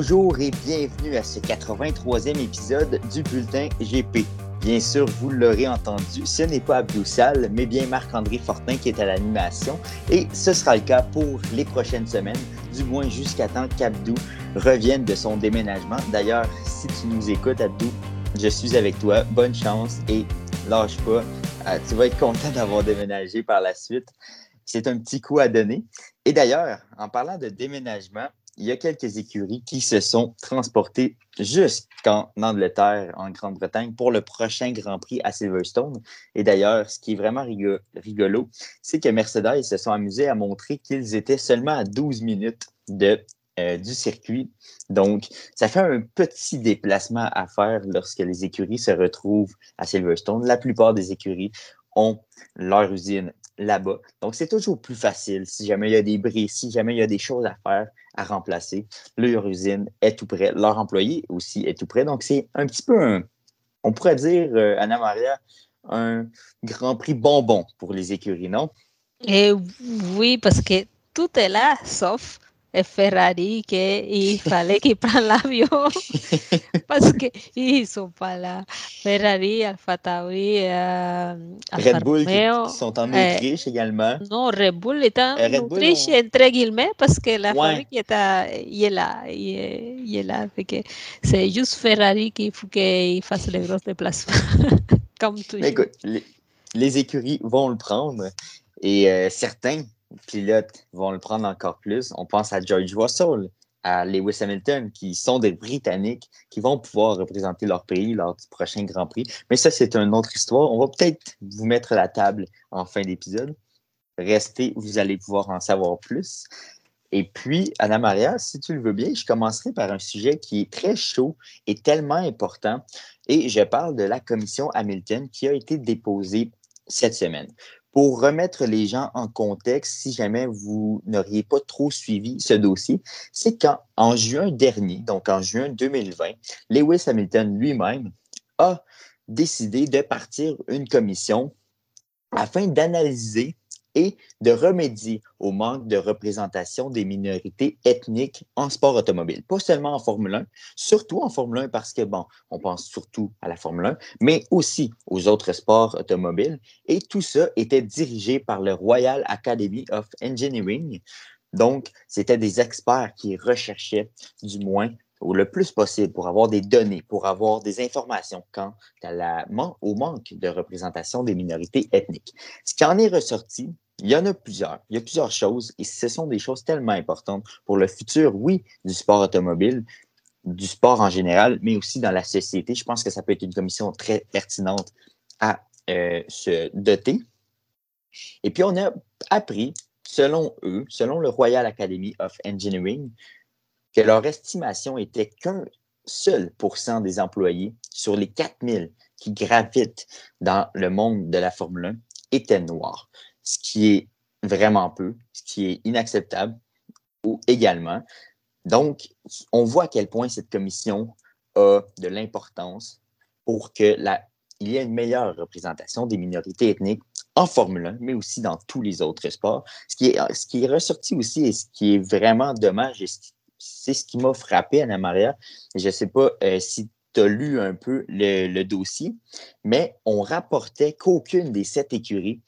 Bonjour et bienvenue à ce 83e épisode du Bulletin GP. Bien sûr, vous l'aurez entendu, ce n'est pas Abdou Sall, mais bien Marc-André Fortin qui est à l'animation. Et ce sera le cas pour les prochaines semaines, du moins jusqu'à temps qu'Abdou revienne de son déménagement. D'ailleurs, si tu nous écoutes, Abdou, je suis avec toi. Bonne chance et lâche pas. Tu vas être content d'avoir déménagé par la suite. C'est un petit coup à donner. Et d'ailleurs, en parlant de déménagement, il y a quelques écuries qui se sont transportées jusqu'en Angleterre, en Grande-Bretagne, pour le prochain Grand Prix à Silverstone. Et d'ailleurs, ce qui est vraiment rigolo, c'est que Mercedes se sont amusés à montrer qu'ils étaient seulement à 12 minutes du circuit. Donc, ça fait un petit déplacement à faire lorsque les écuries se retrouvent à Silverstone. La plupart des écuries ont leur usine là-bas. Donc, c'est toujours plus facile si jamais il y a des bris, si jamais il y a des choses à faire, à remplacer. Leur usine est tout près. Leur employé aussi est tout près. Donc, c'est un petit peu, on pourrait dire, Anna-Maria, un Grand Prix bonbon pour les écuries, non? Et oui, parce que tout est là, sauf Ferrari, qu'il fallait qu'ils prennent l'avion, parce qu'ils ne sont pas là. Ferrari, Alfa Tauri, Alfa Red Bull qui Romeo. sont en Autriche également. Non, Red Bull est en Red Bull, Autriche, entre guillemets, parce que la ouais. fabrique il est là. Il est là. C'est juste Ferrari qu'il faut qu'il fasse les gros déplacements, comme toujours. Mais écoute, les écuries vont le prendre et certains pilotes vont le prendre encore plus. On pense à George Russell, à Lewis Hamilton, qui sont des Britanniques qui vont pouvoir représenter leur pays lors du prochain Grand Prix. Mais ça, c'est une autre histoire. On va peut-être vous mettre la table en fin d'épisode. Restez, vous allez pouvoir en savoir plus. Et puis, Anna-Maria, si tu le veux bien, je commencerai par un sujet qui est très chaud et tellement important. Et je parle de la commission Hamilton qui a été déposée cette semaine. Pour remettre les gens en contexte, si jamais vous n'auriez pas trop suivi ce dossier, c'est qu'en juin dernier, donc en juin 2020, Lewis Hamilton lui-même a décidé de partir une commission afin d'analyser et de remédier au manque de représentation des minorités ethniques en sport automobile. Pas seulement en Formule 1, surtout en Formule 1 parce que, bon, on pense surtout à la Formule 1, mais aussi aux autres sports automobiles. Et tout ça était dirigé par le Royal Academy of Engineering. Donc, c'était des experts qui recherchaient, du moins, le plus possible pour avoir des données, pour avoir des informations quant au manque de représentation des minorités ethniques. Ce qui en est ressorti, il y en a plusieurs. Il y a plusieurs choses et ce sont des choses tellement importantes pour le futur, oui, du sport automobile, du sport en général, mais aussi dans la société. Je pense que ça peut être une commission très pertinente à se doter. Et puis, on a appris, selon eux, selon le Royal Academy of Engineering, que leur estimation était qu'un seul % des employés sur les 4000 qui gravitent dans le monde de la Formule 1 étaient noirs, ce qui est vraiment peu, ce qui est inacceptable également. Donc, on voit à quel point cette commission a de l'importance pour qu'il y ait une meilleure représentation des minorités ethniques en Formule 1, mais aussi dans tous les autres sports. Ce qui est ressorti aussi et ce qui est vraiment dommage et c'est ce qui m'a frappé, Anna-Maria. Je ne sais pas si tu as lu un peu le dossier, mais on rapportait qu'aucune des 7 écuries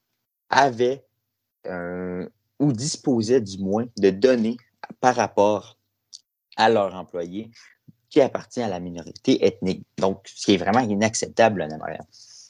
avait ou disposait du moins de données par rapport à leurs employés qui appartient à la minorité ethnique. Donc, ce qui est vraiment inacceptable, Anna-Maria.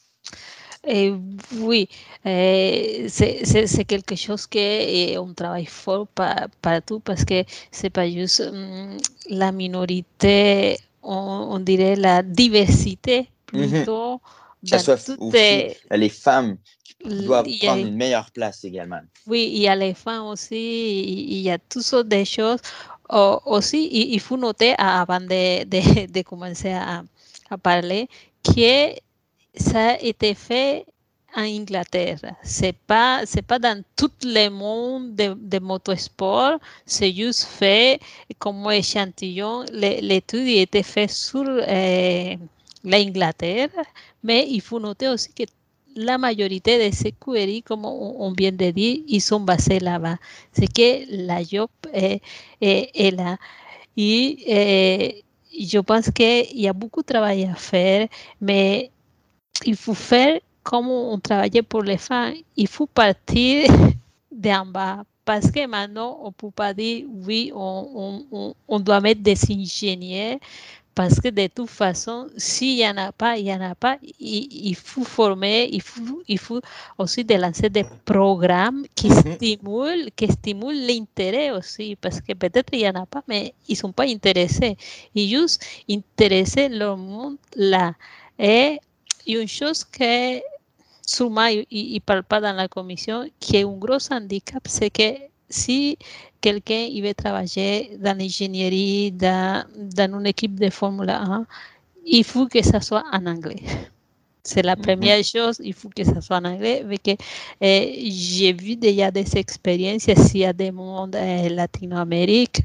Oui, c'est quelque chose que on travaille fort partout parce que c'est pas juste la minorité, on dirait la diversité plutôt Que ce dans soit toutes aussi les femmes qui doivent il y prendre a, une meilleure place également. oui, il y a les femmes aussi, il y a toutes sortes de choses. Aussi, il faut noter avant de commencer à parler que ça a été fait en Inglaterre. C'est pas dans tout le monde de motosport. C'est juste fait comme échantillon. L'étude a été faite sur l'Angleterre, mais il faut noter aussi que la majorité de ces queries, comme on vient de dire, ils sont basés là-bas. C'est que la job est là. Et je pense qu'il y a beaucoup de travail à faire, mais il faut faire comme on travaillait pour les femmes. Il faut partir d'en bas. Parce que maintenant, on ne peut pas dire, oui, on doit mettre des ingénieurs. Parce que de toute façon, s'il n'y en a pas, il n'y en a pas. Il faut former, il faut aussi de lancer des programmes qui stimulent l'intérêt aussi. Parce que peut-être il n'y en a pas, mais ils ne sont pas intéressés. Ils juste intéresser le monde là. Et une chose que sûrement il ne parle pas dans la commission, qui est un gros handicap, c'est que si quelqu'un il veut travailler dans l'ingénierie, dans une équipe de Formule 1, il faut que ça soit en anglais. C'est la première chose, il faut que ça soit en anglais. Parce que j'ai vu déjà des expériences ici à des mondes Latinoamérique,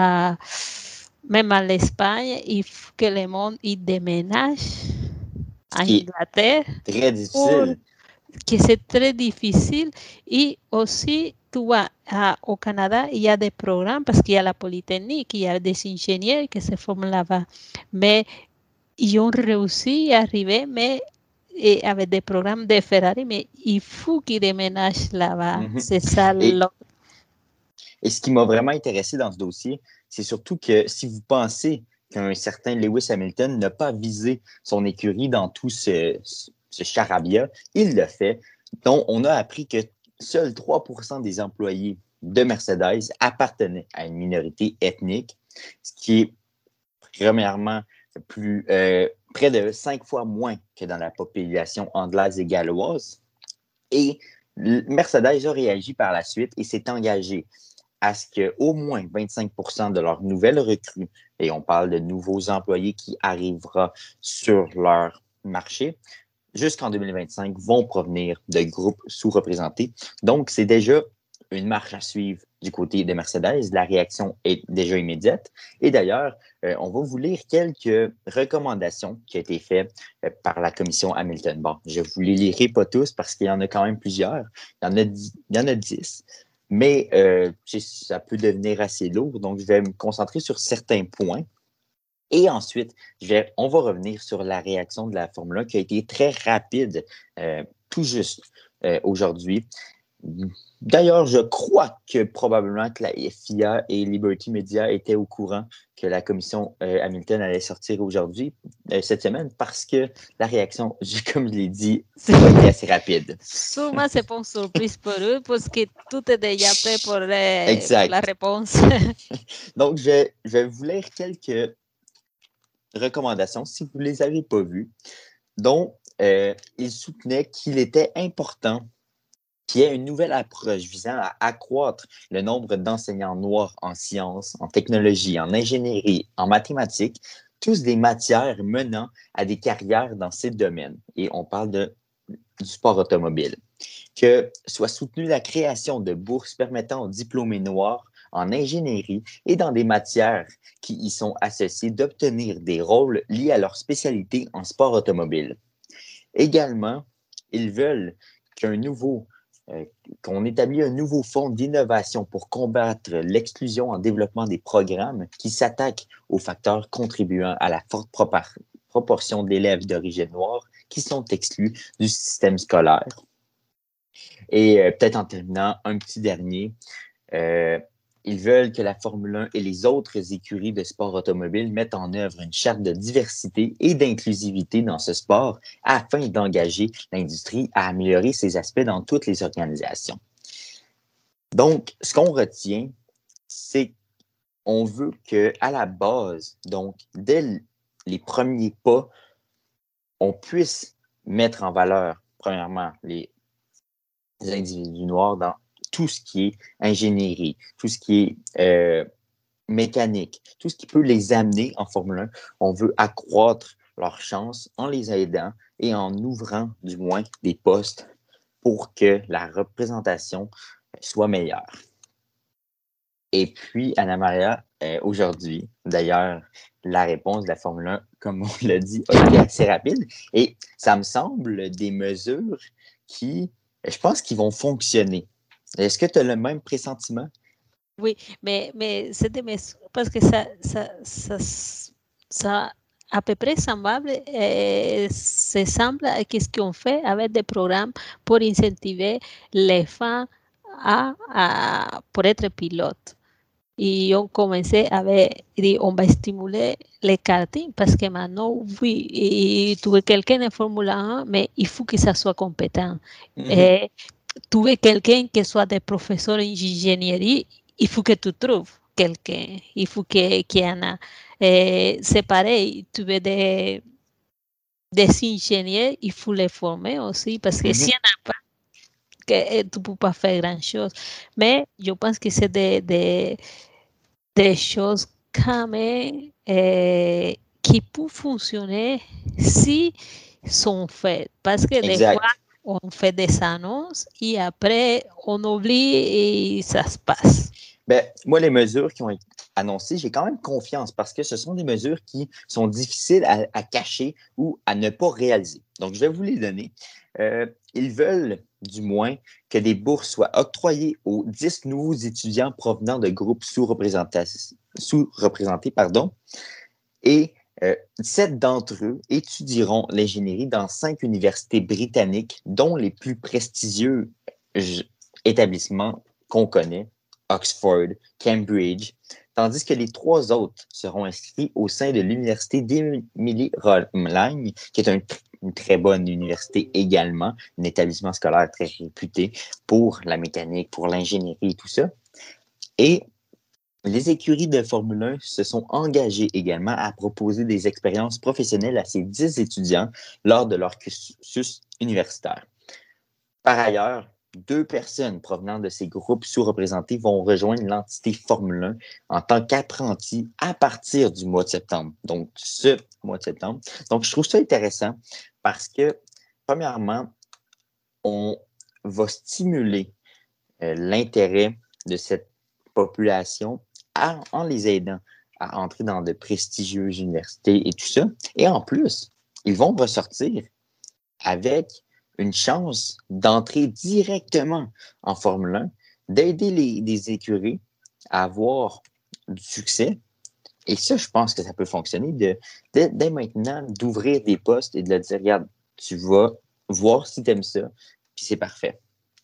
même en Espagne, il faut que le monde il déménage à Inglaterre. Très difficile. Que c'est très difficile. Et aussi, tu vois, au Canada, il y a des programmes parce qu'il y a la Polytechnique, il y a des ingénieurs qui se forment là-bas. Mais ils ont réussi à arriver, mais avec des programmes de Ferrari, mais il faut qu'ils déménagent là-bas. C'est ça. Et ce qui m'a vraiment intéressé dans ce dossier, c'est surtout que si vous pensez qu'un certain Lewis Hamilton n'a pas visé son écurie dans tout ce charabia, il l'a fait. Donc, on a appris que seuls 3% des employés de Mercedes appartenaient à une minorité ethnique, ce qui est premièrement près de 5 fois moins que dans la population anglaise et galloise. Et Mercedes a réagi par la suite et s'est engagé à ce qu'au moins 25% de leurs nouvelles recrues, et on parle de nouveaux employés qui arriveront sur leur marché, jusqu'en 2025, vont provenir de groupes sous-représentés. Donc, c'est déjà une marche à suivre du côté de Mercedes. La réaction est déjà immédiate. Et d'ailleurs, on va vous lire quelques recommandations qui ont été faites par la commission Hamilton. Bon, je ne vous les lirai pas tous parce qu'il y en a quand même plusieurs. Il y en a 10. Mais ça peut devenir assez lourd. Donc, je vais me concentrer sur certains points. Et ensuite, on va revenir sur la réaction de la Formule 1 qui a été très rapide, tout juste aujourd'hui. D'ailleurs, je crois que probablement que la FIA et Liberty Media étaient au courant que la commission Hamilton allait sortir aujourd'hui, cette semaine, parce que la réaction, comme je l'ai dit, a été assez rapide. Sûrement, c'est pas une surprise pour eux, parce que tout est déjà prêt pour la réponse. Donc, je vais vous lire quelques recommandations si vous ne les avez pas vues, dont il soutenait qu'il était important qu'il y ait une nouvelle approche visant à accroître le nombre d'enseignants noirs en sciences, en technologie, en ingénierie, en mathématiques, tous des matières menant à des carrières dans ces domaines. Et on parle du sport automobile. Que soit soutenue la création de bourses permettant aux diplômés noirs en ingénierie et dans des matières qui y sont associées d'obtenir des rôles liés à leur spécialité en sport automobile. Également, ils veulent qu'on établit un nouveau fonds d'innovation pour combattre l'exclusion en développement des programmes qui s'attaquent aux facteurs contribuant à la forte proportion d'élèves d'origine noire qui sont exclus du système scolaire. Et peut-être en terminant, un petit dernier, ils veulent que la Formule 1 et les autres écuries de sport automobile mettent en œuvre une charte de diversité et d'inclusivité dans ce sport afin d'engager l'industrie à améliorer ses aspects dans toutes les organisations. Donc, ce qu'on retient, c'est qu'on veut qu'à la base, donc dès les premiers pas, on puisse mettre en valeur, premièrement, les individus noirs dans tout ce qui est ingénierie, tout ce qui est mécanique, tout ce qui peut les amener en Formule 1. On veut accroître leurs chances en les aidant et en ouvrant du moins des postes pour que la représentation soit meilleure. Et puis, Anna-Maria, aujourd'hui, d'ailleurs, la réponse de la Formule 1, comme on l'a dit, a été assez rapide. Et ça me semble des mesures qui, je pense, qui vont fonctionner. Est-ce que tu as le même pressentiment? Oui, mais c'est des mesures parce que ça à peu près semblable, se semble à ce qu'on fait avec des programmes pour incentiver les femmes pour être pilotes. Et on commençait avec, on va stimuler les karting parce que maintenant, oui, et trouver quelqu'un en Formule 1, mais il faut que ça soit compétent. Mhm. Et trouver quelqu'un qui soit des professeurs d'ingénierie, il faut que tu trouves quelqu'un. Il faut qu'il y en a. C'est pareil, trouver des ingénieurs, il faut les former aussi parce que s'il Mhm. n'y en a pas, que, tu ne peux pas faire grand-chose. Mais je pense que c'est des choses quand même qui peuvent fonctionner si sont faites. Parce que des fois, Exact. on fait des annonces et après, on oublie et ça se passe. Ben, moi, les mesures qui ont été annoncées, j'ai quand même confiance parce que ce sont des mesures qui sont difficiles à cacher ou à ne pas réaliser. Donc, je vais vous les donner. Ils veulent, du moins, que des bourses soient octroyées aux 10 nouveaux étudiants provenant de groupes sous-représentés, et 7 d'entre eux étudieront l'ingénierie dans 5 universités britanniques, dont les plus prestigieux établissements qu'on connaît, Oxford, Cambridge, tandis que les 3 autres seront inscrits au sein de l'université d'Emily Romagne, qui est une très bonne université également, un établissement scolaire très réputé pour la mécanique, pour l'ingénierie et tout ça. Et les écuries de Formule 1 se sont engagées également à proposer des expériences professionnelles à ces 10 étudiants lors de leur cursus universitaire. Par ailleurs, 2 personnes provenant de ces groupes sous-représentés vont rejoindre l'entité Formule 1 en tant qu'apprentis à partir du mois de septembre. Donc, ce mois de septembre. Donc, je trouve ça intéressant parce que, premièrement, on va stimuler l'intérêt de cette population en les aidant à entrer dans de prestigieuses universités et tout ça. Et en plus, ils vont ressortir avec une chance d'entrer directement en Formule 1, d'aider les écuries à avoir du succès. Et ça, je pense que ça peut fonctionner dès maintenant d'ouvrir des postes et de leur dire, regarde, tu vas voir si tu aimes ça, puis c'est parfait.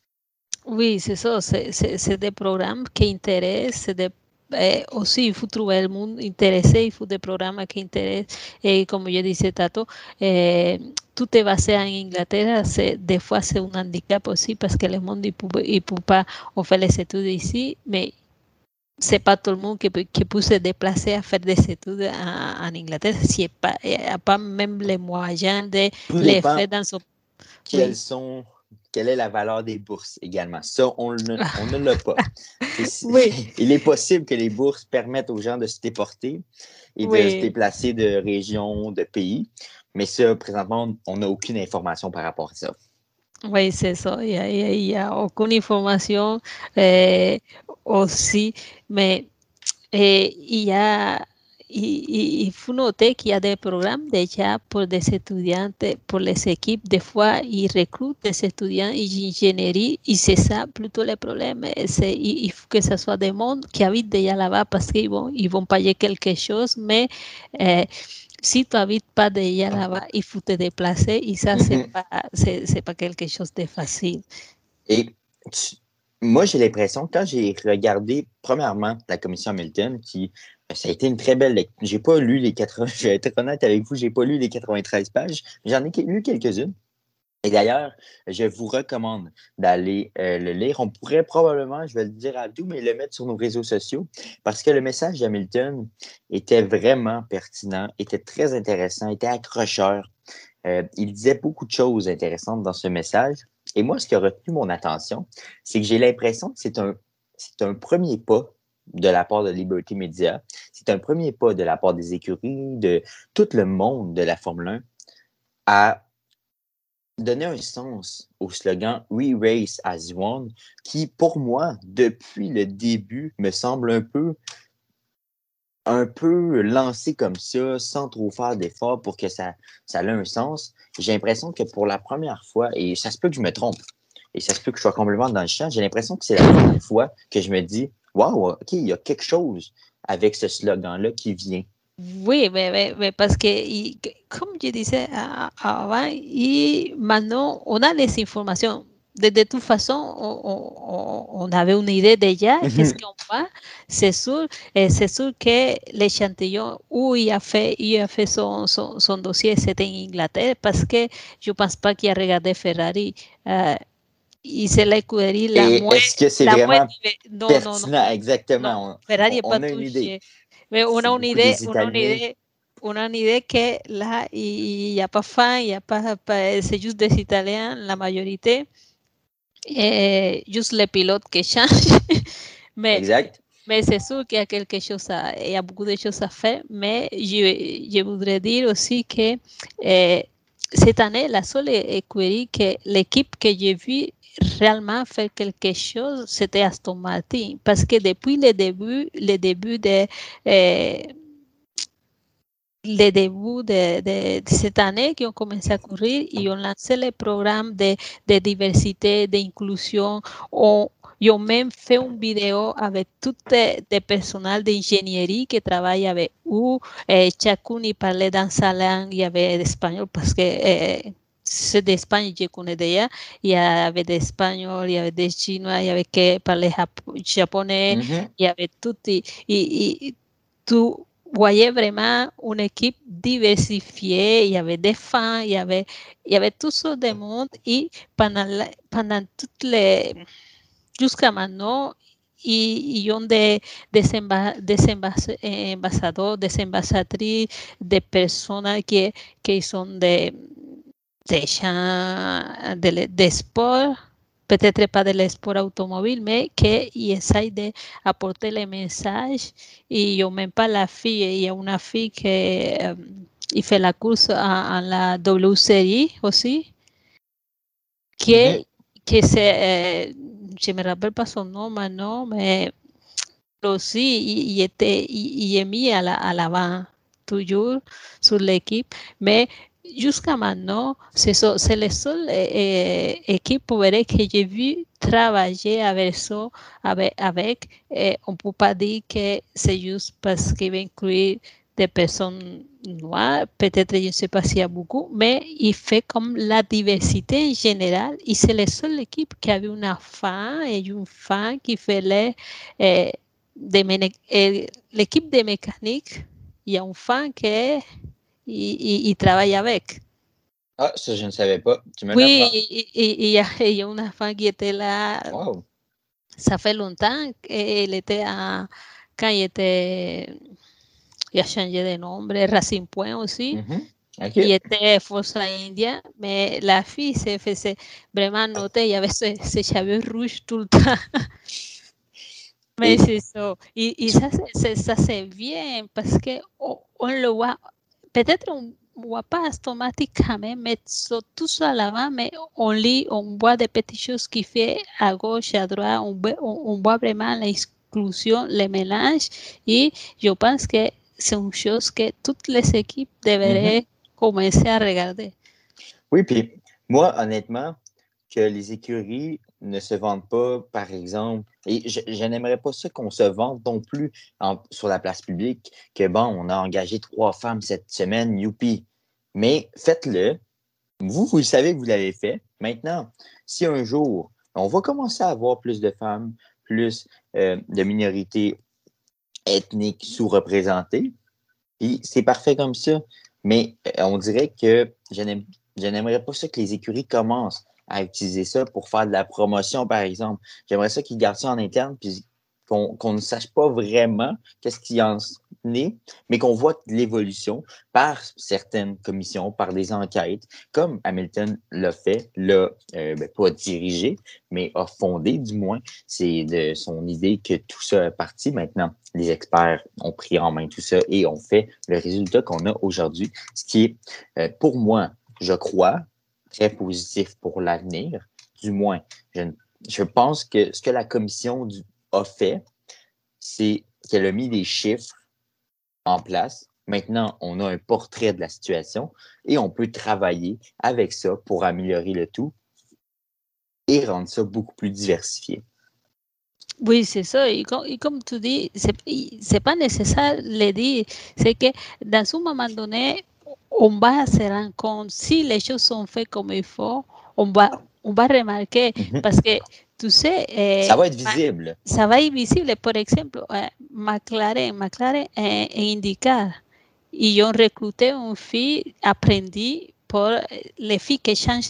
Oui, c'est ça, c'est des programmes qui intéressent, aussi il faut trouver le monde intéressé, il faut des programmes qui intéressent. Et comme je disais Tato, tout est basé en Inglaterra, des fois c'est un handicap aussi parce que le monde ne peut pas faire les études ici, mais c'est pas tout le monde qui peut se déplacer à faire des études en Angleterre, si il n'y a pas même les moyens de Tout les dépend faire dans son... quelles Oui. sont, quelle est la valeur des bourses également. Ça, on ne l'a pas. Oui, Il est possible que les bourses permettent aux gens de se déporter et de se oui. déplacer de régions, de pays, mais ça, présentement, on n'a aucune information par rapport à ça. Oui, c'est ça. Il y a aucune information eh, aussi, mais il faut noter qu'il y a des programmes déjà pour des étudiants, pour les équipes. Des fois, ils recrutent des étudiants d'ingénierie et c'est ça plutôt le problème. Il faut que ce soit des mondes qui habitent déjà là-bas parce ils vont payer quelque chose, mais eh, si tu habites pas déjà là-bas, il faut te déplacer et ça, Mhm. c'est pas quelque chose de facile. Et tu- Moi, j'ai l'impression, quand j'ai regardé, premièrement, la commission Hamilton, ça a été une très belle lecture. J'ai pas lu les 80, je vais être honnête avec vous, j'ai pas lu les 93 pages, mais j'en ai lu quelques-unes. Et d'ailleurs, je vous recommande d'aller le lire. On pourrait probablement, je vais le dire à tout, mais le mettre sur nos réseaux sociaux parce que le message d'Hamilton était vraiment pertinent, était très intéressant, était accrocheur. Il disait beaucoup de choses intéressantes dans ce message. Et moi, ce qui a retenu mon attention, c'est que j'ai l'impression que c'est un premier pas de la part de Liberty Media. C'est un premier pas de la part des écuries, de tout le monde de la Formule 1 à donner un sens au slogan We Race as One, qui, pour moi, depuis le début, me semble un peu lancé comme ça, sans trop faire d'efforts pour que ça ait un sens. J'ai l'impression que pour la première fois, et ça se peut que je me trompe, et ça se peut que je sois complètement dans le champ, j'ai l'impression que c'est la première fois que je me dis wow, OK, il y a quelque chose avec ce slogan-là qui vient. Oui, mais parce que, comme je disais avant, et maintenant, on a les informations. De toute façon, on avait une idée déjà, qu'est-ce qu'on va. C'est sûr que l'échantillon où il a fait son dossier, c'était en Angleterre, parce que je ne pense pas qu'il a regardé Ferrari. Y c'est l'écurie Et est-ce que c'est la moins vraiment non, non, non, pertinent? non. Exactement. Ferrari n'est pas On a une idée. touché. Mais C'est beaucoup des Italiens. on a une idée que là, il n'y a pas faim, il y a pas c'est juste des Italiens, la majorité. Juste les pilotes qui changent. mais Exact. mais c'est sûr qu'il y a quelque chose il y a beaucoup de choses à faire. Mais je voudrais dire aussi que cette année, la seule écurie que l'équipe que j'ai vue réellement faire quelque chose, c'était Aston Martin. Parce que depuis le début de cette année qui ont commencé à courir, ils ont lancé le programme de diversité, d'inclusion. Ils ont même fait une vidéo avec tout le personnel d'ingénierie qui travaille avec eux. Chacun y parlait dans sa langue, il y avait l'espagnol parce que c'est d'Espagne, je connais déjà. Il y avait des Espagnols, il y avait des Chinois, il y avait qui parlaient japonais, il y avait tout. Et tout voyais vraiment une équipe diversifiée, il y avait des femmes, il y avait toutes sortes de monde et pendant toutes les, jusqu'à maintenant, ils ont des ambassadeurs, des ambassadrices, des personnes qui sont de sport, peut-être pas de sport automobile, mais qui essayent d'apporter les messages. Et yo même pas la fille, il y a une fille qui il fait la course en la W Series aussi, qui, qui c'est, je me rappelle pas son nom maintenant, mais aussi il est mis à l'avant toujours sur l'équipe, mais jusqu'à maintenant, c'est la seule équipe que j'ai vu travailler avec ça, on ne peut pas dire que c'est juste parce qu'il va inclure des personnes noires, peut-être je ne sais pas s'il y a beaucoup, mais il fait comme la diversité en général, et c'est la seule équipe qui avait une femme et une femme qui fait les l'équipe de mécanique, il y a une femme il travaille avec. Ah, ça, je ne savais pas. Tu me Oui, l'apprends. il y a une femme qui était là, Wow. ça fait longtemps, elle était quand il a changé de nombre, Racing Point aussi, il OK. était Forza India, mais la fille se faisait vraiment noter, il y avait ses cheveux rouges tout le temps. Mais Et c'est ça. Et ça, c'est bien parce qu'on le voit. Peut-être on ne voit pas automatiquement mettre tout ça à l'avant, mais on lit, on voit des petites choses qui fait à gauche, à droite. On voit vraiment l'exclusion, le mélange. Et je pense que c'est une chose que toutes les équipes devraient commencer à regarder. oui, puis moi, honnêtement, que les écuries ne se vendent pas, par exemple, et je n'aimerais pas ça qu'on se vende non plus sur la place publique, que bon, on a engagé 3 femmes cette semaine, youpi. Mais faites-le. Vous le savez que vous l'avez fait. Maintenant, si un jour, on va commencer à avoir plus de femmes, plus de minorités ethniques sous-représentées, puis c'est parfait comme ça. Mais on dirait que je n'aimerais pas ça que les écuries commencent à utiliser ça pour faire de la promotion, par exemple. J'aimerais ça qu'ils gardent ça en interne, puis qu'on ne sache pas vraiment qu'est-ce qui en est, mais qu'on voit de l'évolution par certaines commissions, par des enquêtes, comme Hamilton l'a fait, l'a pas dirigé, mais a fondé du moins. C'est de son idée que tout ça est parti. Maintenant, les experts ont pris en main tout ça et ont fait le résultat qu'on a aujourd'hui, ce qui est, pour moi, je crois, très positif pour l'avenir. Du moins, je pense que ce que la commission a fait, c'est qu'elle a mis des chiffres en place. Maintenant, on a un portrait de la situation et on peut travailler avec ça pour améliorer le tout et rendre ça beaucoup plus diversifié. Oui, c'est ça. Et comme tu dis, c'est pas nécessaire de le dire. C'est que dans un moment donné, on va se rendre compte si les choses sont faites comme il faut, on va remarquer Mhm. parce que tu sais, Ça va être visible. ça va être visible. Por ejemplo, McLaren indica y yo recluté un fille apprenti pour les filles qui changent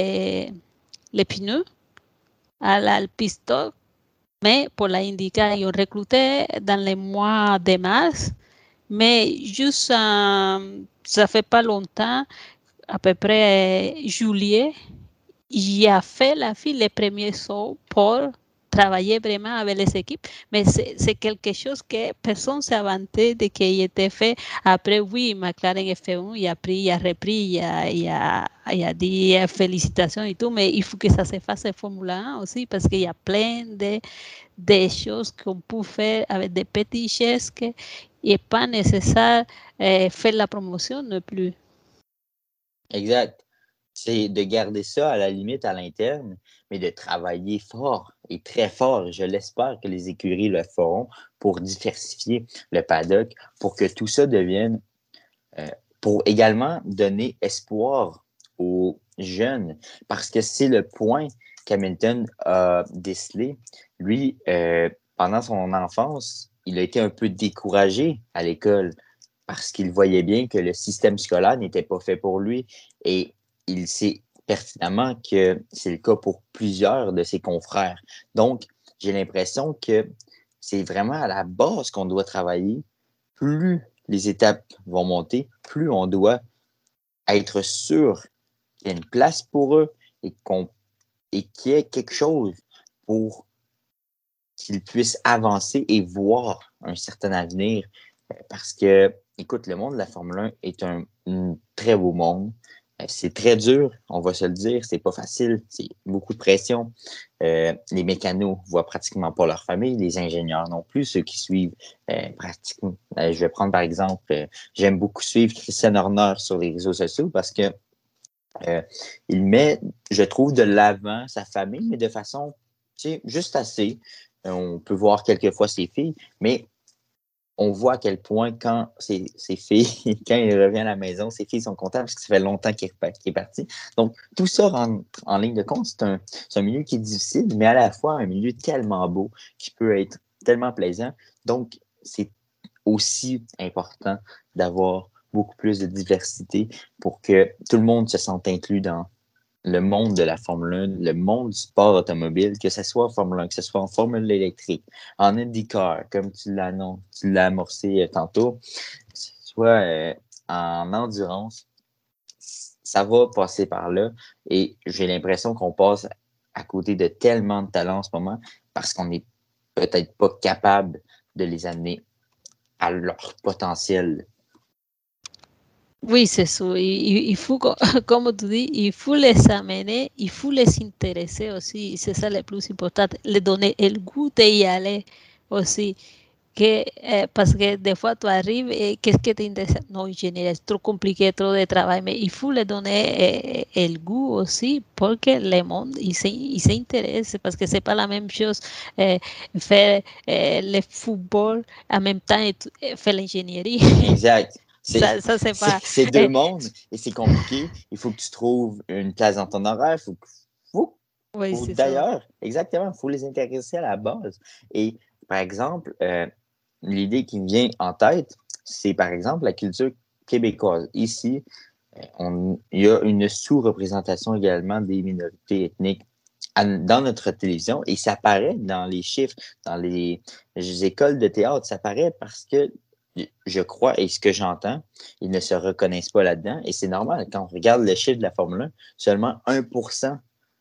les pneus à la piste. Mais pour la indica, yo recluté dans les mois de mars, mais juste, ça fait pas longtemps, à peu près juillet, j'ai fait la fille les premiers sauts pour travailler vraiment avec les équipes, mais c'est quelque chose que personne ne s'est inventé de qu'il était fait. Après, oui, McLaren F1, il a pris, il a repris, il a dit félicitations et tout, mais il faut que ça se fasse en Formule 1 aussi, parce qu'il y a plein de choses qu'on peut faire avec des petits gestes que il n'est pas nécessaire faire la promotion non plus. Exact. C'est de garder ça à la limite à l'interne, mais de travailler fort et très fort. Je l'espère que les écuries le feront pour diversifier le paddock, pour que tout ça devienne, euh, pour également donner espoir aux jeunes, parce que c'est le point qu'Hamilton a décelé. Lui, pendant son enfance, il a été un peu découragé à l'école parce qu'il voyait bien que le système scolaire n'était pas fait pour lui et il sait pertinemment que c'est le cas pour plusieurs de ses confrères. Donc, j'ai l'impression que c'est vraiment à la base qu'on doit travailler. Plus les étapes vont monter, plus on doit être sûr qu'il y a une place pour eux et qu'il y ait quelque chose pour qu'ils puissent avancer et voir un certain avenir. Parce que, écoute, le monde de la Formule 1 est un très beau monde. C'est très dur, on va se le dire. C'est pas facile. C'est beaucoup de pression. Les mécanos voient pratiquement pas leur famille, les ingénieurs non plus, ceux qui suivent pratiquement. Je vais prendre par exemple, j'aime beaucoup suivre Christian Horner sur les réseaux sociaux parce que il met, je trouve, de l'avant sa famille, mais de façon, tu sais, juste assez. On peut voir quelquefois ses filles, mais on voit à quel point quand ses filles, quand il revient à la maison, ses filles sont contentes parce que ça fait longtemps qu'il est parti. Donc, tout ça rentre en ligne de compte. C'est un milieu qui est difficile, mais à la fois un milieu tellement beau qui peut être tellement plaisant. Donc, c'est aussi important d'avoir beaucoup plus de diversité pour que tout le monde se sente inclus dans le monde de la Formule 1, le monde du sport automobile, que ce soit en Formule 1, que ce soit en Formule électrique, en IndyCar, comme tu l'as amorcé tantôt, que ce soit en endurance, ça va passer par là. Et j'ai l'impression qu'on passe à côté de tellement de talents en ce moment parce qu'on n'est peut-être pas capable de les amener à leur potentiel. Oui, c'est ça. Il faut, comme tu dis, il faut les amener, il faut les intéresser aussi. C'est ça le plus important. Les donner le goût d'y aller aussi. Que, parce que des fois tu arrives et qu'est-ce que t'intéresse? Non, ingénierie, es trop compliqué, trop de travail, mais il faut les donner el goût aussi pour que le monde il s'intéresse parce que c'est pas la même chose faire le football en même temps et faire l'ingénierie. Exact. Ça c'est pas. C'est deux mondes et c'est compliqué. Il faut que tu trouves une place dans ton horaire. Faut, Oui, faut c'est ça. d'ailleurs, exactement, il faut les intéresser à la base. Et par exemple, l'idée qui me vient en tête, c'est par exemple la culture québécoise. Ici, il y a une sous-représentation également des minorités ethniques dans notre télévision et ça paraît dans les chiffres, dans les écoles de théâtre, ça paraît parce que je crois, et ce que j'entends, ils ne se reconnaissent pas là-dedans. Et c'est normal, quand on regarde le chiffre de la Formule 1, seulement 1%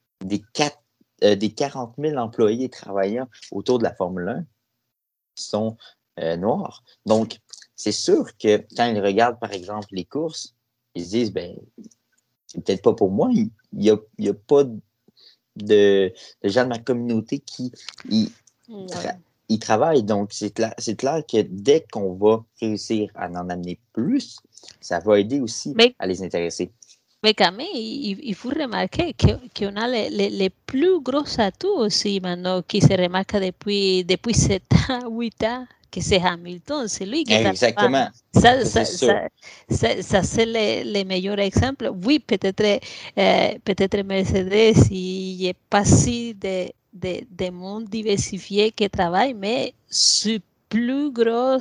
des 40 000 employés travaillant autour de la Formule 1 sont noirs. Donc, c'est sûr que quand ils regardent, par exemple, les courses, ils se disent, ben, c'est peut-être pas pour moi. Il y a pas de gens de ma communauté qui Ouais. travaillent. Donc, c'est clair que dès qu'on va réussir à en amener plus, ça va aider aussi Mais à les intéresser. Mais quand même, il faut remarquer qu'on a les plus gros atouts aussi maintenant qui se remarquent depuis 7 ans, 8 ans, que c'est Hamilton, c'est lui qui est Exactement. ça, c'est sûr. ça c'est les meilleurs exemples. Oui, peut-être Mercedes, il n'y a pas si de monde diversifié qui travaille, mais su plus gros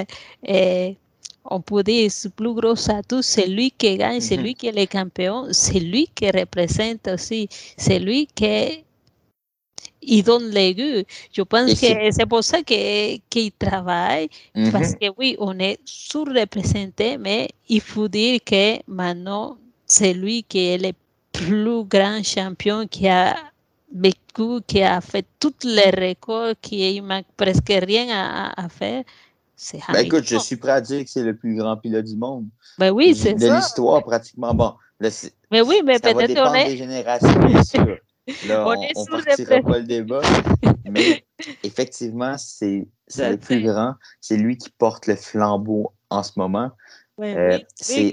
on peut dire su plus gros atout, c'est lui qui gagne, c'est lui qui est le champion, c'est lui qui représente aussi, c'est lui qui donne les goûts. Je pense que c'est pour ça qu'il travaille, parce que oui, on est sous-représenté, mais il faut dire que maintenant, c'est lui qui est le plus grand champion qui a vécu, qui a fait tous les records, qui ne manque presque rien à faire. Ben écoute, je suis prêt à dire que c'est le plus grand pilote du monde. Ben oui, c'est de ça. l'histoire, pratiquement. Bon, là, mais oui, mais ça va dépendre des générations, bien sûr. Là, on ne partira pas le débat. Mais effectivement, c'est le plus grand. C'est lui qui porte le flambeau en ce moment. Oui, c'est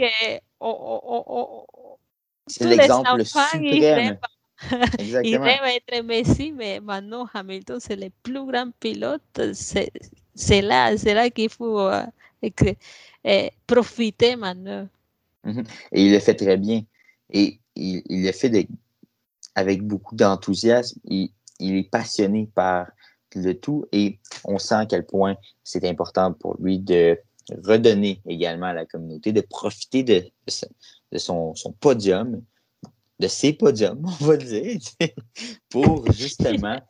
tous l'exemple les enfants, suprême. ils rêvent être Messi, mais maintenant Hamilton, c'est le plus grand pilote. C'est là qu'il faut profiter maintenant. Et il le fait très bien. Et il le fait avec beaucoup d'enthousiasme. Il est passionné par le tout et on sent à quel point c'est important pour lui de redonner également à la communauté, de profiter de son podium, de ses podiums, on va dire, pour justement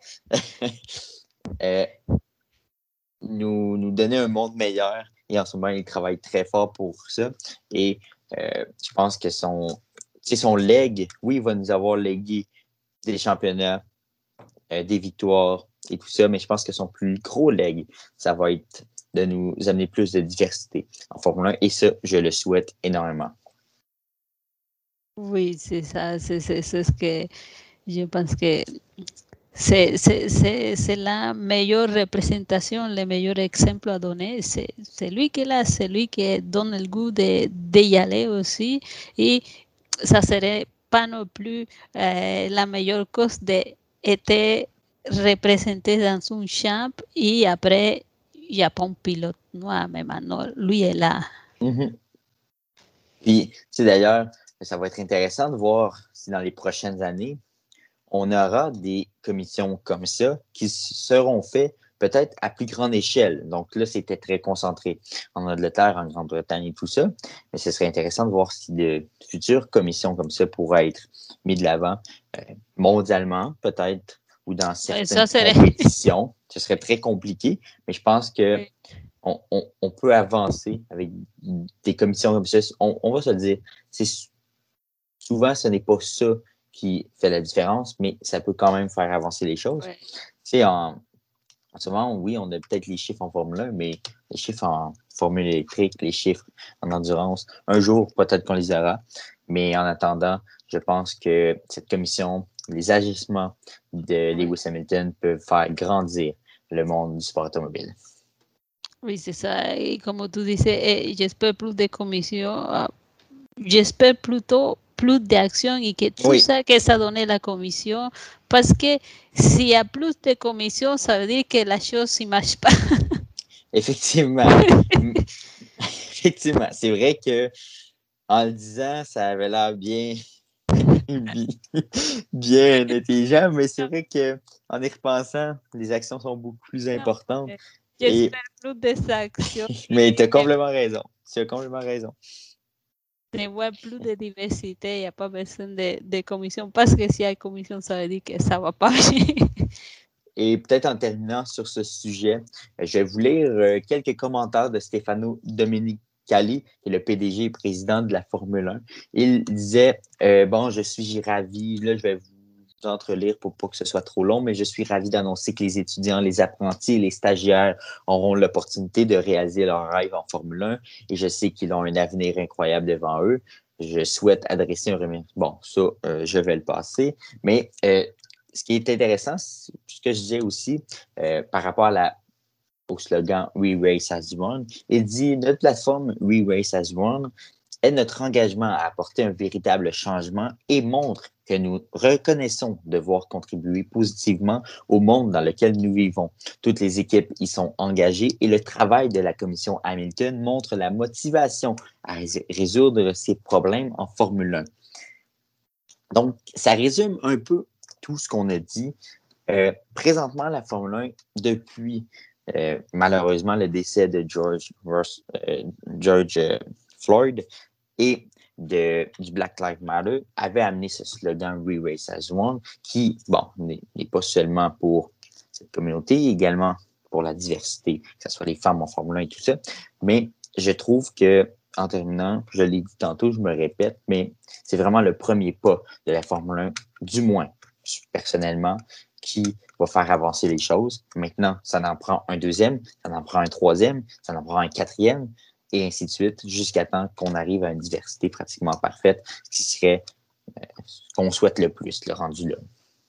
nous donner un monde meilleur. Et en ce moment, il travaille très fort pour ça. Et je pense que son leg, oui, il va nous avoir légué des championnats, des victoires et tout ça, mais je pense que son plus gros leg, ça va être de nous amener plus de diversité en Formule 1. Et ça, je le souhaite énormément. Oui, c'est ça. C'est ce que je pense que c'est la meilleure représentation, le meilleur exemple à donner. C'est lui qui est là, c'est lui qui donne le goût d'y aller aussi. Et ça serait pas non plus la meilleure cause d'être représenté dans un champ et après, il n'y a pas un pilote noir, mais maintenant, lui est là. Puis, d'ailleurs, ça va être intéressant de voir si dans les prochaines années, on aura des commissions comme ça qui seront faites peut-être à plus grande échelle. Donc là, c'était très concentré en Angleterre, en Grande-Bretagne et tout ça. Mais ce serait intéressant de voir si de futures commissions comme ça pourraient être mises de l'avant mondialement, peut-être, ou dans certaines compétitions. Ce serait très compliqué, mais je pense que on peut avancer avec des commissions comme ça. On va se le dire. Souvent, ce n'est pas ça qui fait la différence, mais ça peut quand même faire avancer les choses. Tu sais, en ce moment, oui, on a peut-être les chiffres en Formule 1, mais les chiffres en formule électrique, les chiffres en endurance, un jour, peut-être qu'on les aura. Mais en attendant, je pense que cette commission, les agissements de Lewis Hamilton peuvent faire grandir le monde du sport automobile. Oui, c'est ça. Et comme tu disais, j'espère plus de commissions. J'espère plutôt plus d'actions et que tout ça que ça donne la commission, parce que s'il y a plus de commissions, ça veut dire que la chose ne marche pas. Effectivement. Effectivement. C'est vrai que en le disant, ça avait l'air bien intelligent, mais c'est vrai qu'en y repensant, les actions sont beaucoup plus importantes. J'espère plus des actions. Mais tu as complètement raison. Tu as complètement raison. Ne voit plus de diversité, il n'y a pas besoin de commission, parce que s'il y a commission, ça veut dire que ça ne va pas bien. Et peut-être en terminant sur ce sujet, je vais vous lire quelques commentaires de Stefano Domenicali, qui est le PDG et président de la Formule 1. Il disait bon, je suis ravi, là, je vais vous entrelire pour pas que ce soit trop long, mais je suis ravi d'annoncer que les étudiants, les apprentis et les stagiaires auront l'opportunité de réaliser leur rêve en Formule 1 et je sais qu'ils ont un avenir incroyable devant eux. Je souhaite adresser un remerciement. Bon, ça, je vais le passer, mais ce qui est intéressant, c'est ce que je disais aussi par rapport au slogan We Race as One. Il dit notre plateforme We Race as One est notre engagement à apporter un véritable changement et montre que nous reconnaissons devoir contribuer positivement au monde dans lequel nous vivons. Toutes les équipes y sont engagées et le travail de la commission Hamilton montre la motivation à résoudre ces problèmes en Formule 1. Donc, ça résume un peu tout ce qu'on a dit. Présentement, la Formule 1, depuis malheureusement le décès de George Floyd et du Black Lives Matter, avait amené ce slogan We Race as One, qui, bon, n'est pas seulement pour cette communauté, également pour la diversité, que ce soit les femmes en Formule 1 et tout ça. Mais je trouve que, en terminant, je l'ai dit tantôt, je me répète, mais c'est vraiment le premier pas de la Formule 1, du moins, personnellement, qui va faire avancer les choses. Maintenant, ça en prend un deuxième, ça en prend un troisième, ça en prend un quatrième, et ainsi de suite, jusqu'à temps qu'on arrive à une diversité pratiquement parfaite, ce qui serait ce qu'on souhaite le plus, le rendu là.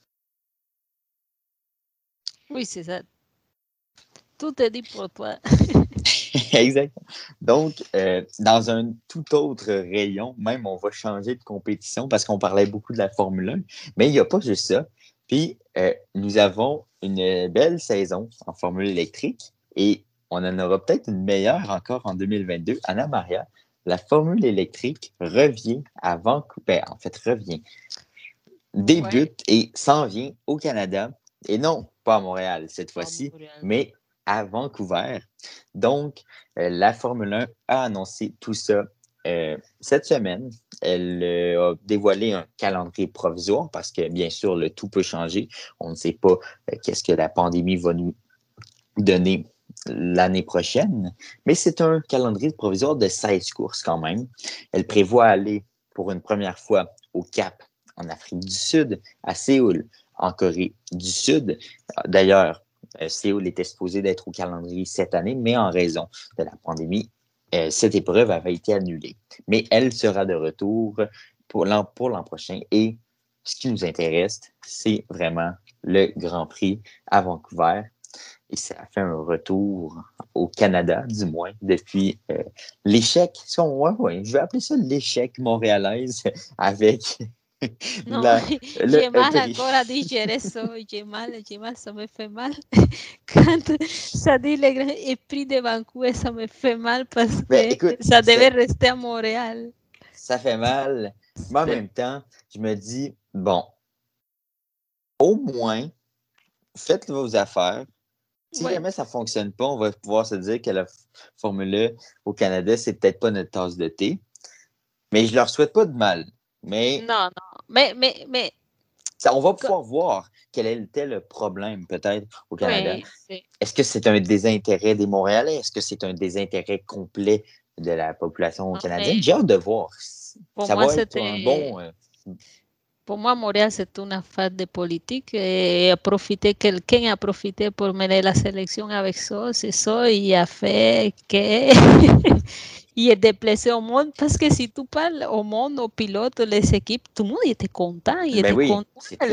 Oui, c'est ça. Tout est dit pour toi. Exactement. Donc, dans un tout autre rayon, même on va changer de compétition parce qu'on parlait beaucoup de la Formule 1, mais il n'y a pas juste ça. Puis, nous avons une belle saison en Formule électrique et on en aura peut-être une meilleure encore en 2022. Anna Maria, la Formule électrique revient à Vancouver. En fait, débute et s'en vient au Canada. Et non, pas à Montréal cette fois-ci, mais à Vancouver. Donc, la Formule 1 a annoncé tout ça cette semaine. Elle a dévoilé un calendrier provisoire parce que, bien sûr, le tout peut changer. On ne sait pas qu'est-ce que la pandémie va nous donner l'année prochaine, mais c'est un calendrier provisoire de 16 courses quand même. Elle prévoit aller pour une première fois au Cap en Afrique du Sud, à Séoul, en Corée du Sud. D'ailleurs, Séoul était supposé d'être au calendrier cette année, mais en raison de la pandémie, cette épreuve avait été annulée. Mais elle sera de retour pour l'an prochain. Et ce qui nous intéresse, c'est vraiment le Grand Prix à Vancouver. Et ça a fait un retour au Canada, du moins, depuis l'échec. Je vais appeler ça l'échec montréalaise avec Non, j'ai mal encore à digérer ça. J'ai mal, ça me fait mal. Quand ça dit le prix de Vancouver, ça me fait mal parce que écoute, ça devait rester à Montréal. Ça fait mal. Mais en même temps, je me dis, bon, au moins, faites vos affaires. Si jamais ça ne fonctionne pas, on va pouvoir se dire que la Formule 1 au Canada, c'est peut-être pas notre tasse de thé. Mais je leur souhaite pas de mal. Mais non. Mais on va pouvoir voir quel était le problème peut-être au Canada. Oui. Est-ce que c'est un désintérêt des Montréalais? Est-ce que c'est un désintérêt complet de la population canadienne? J'ai hâte de voir. Ça va être un bon... Pour moi, Montréal, c'est une affaire de politique. Quelqu'un a profité pour mener la sélection avec ça, c'est ça, et a fait que il est déplacé au monde. Parce que si tu parles au monde, aux pilotes, les équipes, tout le monde était content. Il était content.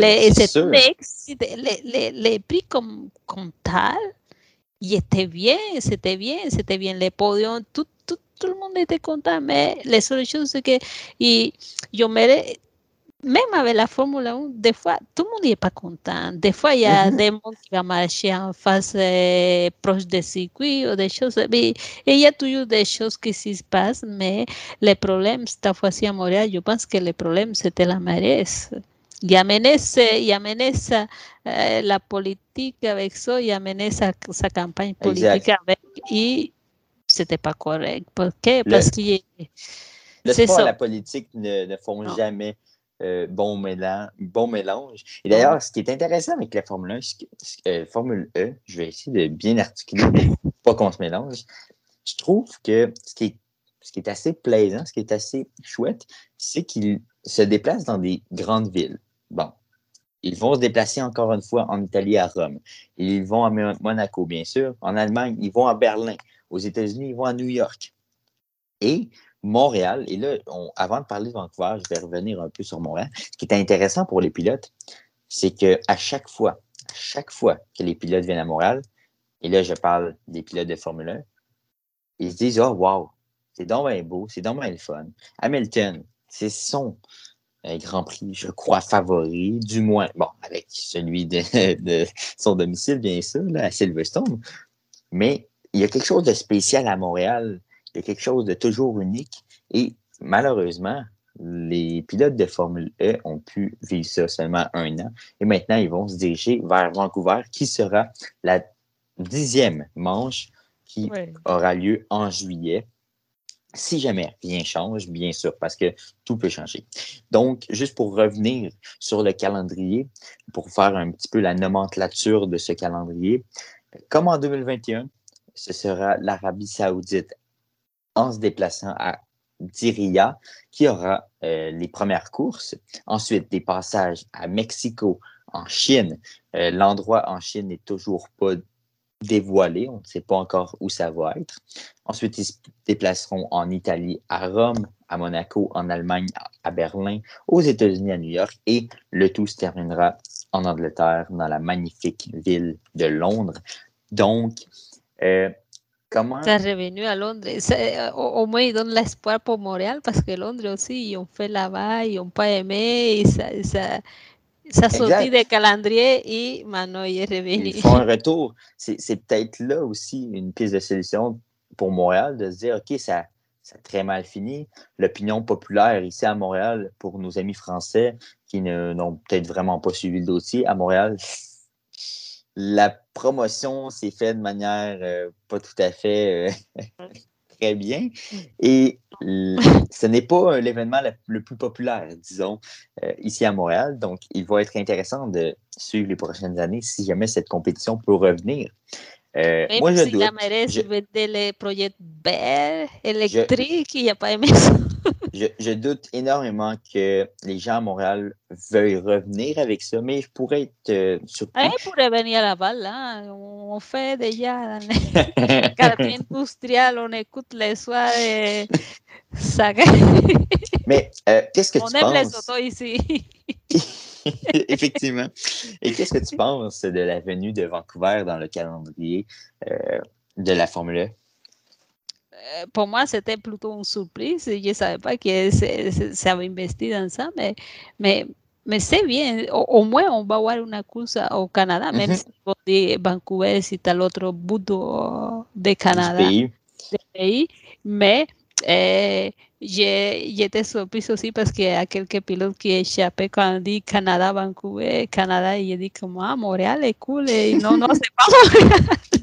Les prix comme tal, c'était bien. Les podiums, tout le monde était content. Mais la seule chose, c'est que même avec la Formule 1, des fois, tout le monde n'est pas content. Des fois, il y a des gens qui vont marcher en face proche des circuits ou des choses. Et il y a toujours des choses qui se passent, mais le problème, cette fois-ci à Montréal, je pense que le problème, c'était la mairesse. Il amenait la politique avec ça, il amenait sa campagne politique avec, et c'était pas correct. Pourquoi? Parce que le sport et la politique ne font jamais bon mélange. Et d'ailleurs, ce qui est intéressant avec la Formule 1, Formule E, je vais essayer de bien articuler pour pas qu'on se mélange. Je trouve que ce qui est assez plaisant, ce qui est assez chouette, c'est qu'ils se déplacent dans des grandes villes. Bon, ils vont se déplacer encore une fois en Italie, à Rome. Ils vont à Monaco, bien sûr. En Allemagne, ils vont à Berlin. Aux États-Unis, ils vont à New York. Et Montréal, et là, avant de parler de Vancouver, je vais revenir un peu sur Montréal. Ce qui est intéressant pour les pilotes, c'est qu'à chaque fois que les pilotes viennent à Montréal, et là, je parle des pilotes de Formule 1, ils se disent « Oh, wow, C'est donc bien beau, c'est donc bien le fun. Hamilton, c'est son Grand Prix, je crois, favori, du moins, bon, avec celui de son domicile, bien sûr, là, à Silverstone. Mais il y a quelque chose de spécial à Montréal. Il y a quelque chose de toujours unique. Et malheureusement, les pilotes de Formule E ont pu vivre ça seulement 1 an. Et maintenant, ils vont se diriger vers Vancouver, qui sera la 10e manche qui aura lieu en juillet. Si jamais rien change, bien sûr, parce que tout peut changer. Donc, juste pour revenir sur le calendrier, pour faire un petit peu la nomenclature de ce calendrier, comme en 2021, ce sera l'Arabie Saoudite en se déplaçant à Diriyah qui aura les premières courses. Ensuite, des passages à Mexico, en Chine. L'endroit en Chine n'est toujours pas dévoilé. On ne sait pas encore où ça va être. Ensuite, ils se déplaceront en Italie, à Rome, à Monaco, en Allemagne, à Berlin, aux États-Unis, à New York. Et le tout se terminera en Angleterre, dans la magnifique ville de Londres. Donc, comment... Ça est revenu à Londres. Au moins, ils donnent l'espoir pour Montréal parce que Londres aussi, ils ont fait là-bas, ils n'ont pas aimé. Et ça sorti de calendrier et maintenant il est revenu. Ils font un retour. C'est peut-être là aussi une piste de solution pour Montréal de se dire, OK, ça a très mal fini. L'opinion populaire ici à Montréal, pour nos amis français qui n'ont peut-être vraiment pas suivi le dossier, à Montréal, la promotion s'est faite de manière pas tout à fait très bien. Et ce n'est pas l'événement le plus populaire, disons, ici à Montréal. Donc, il va être intéressant de suivre les prochaines années si jamais cette compétition peut revenir. Moi, je doute. Les projets verts, électriques, il n'y a pas aimé ça. Je doute énormément que les gens à Montréal veuillent revenir avec ça, mais je pourrais être surpris. Il pourrait venir à Laval, hein? On fait déjà dans le quartier industriel, on écoute les soirs et ça. Mais qu'est-ce que tu penses? On aime les autos ici. Effectivement. Et qu'est-ce que tu penses de la venue de Vancouver dans le calendrier de la Formule 1? Pour moi, c'était plutôt une surprise. Je ne savais pas que ça avait investi dans ça, mais c'est bien. Au moins, on va avoir une course au Canada, même si on dit Vancouver, c'est à l'autre bout de Canada, du pays. Mais j'étais surprise aussi parce qu'il y a quelques pilotes qui échappaient quand on dit Canada, Vancouver, Canada, et j'ai dit comme, Montréal est cool. Et non, c'est pas Montréal.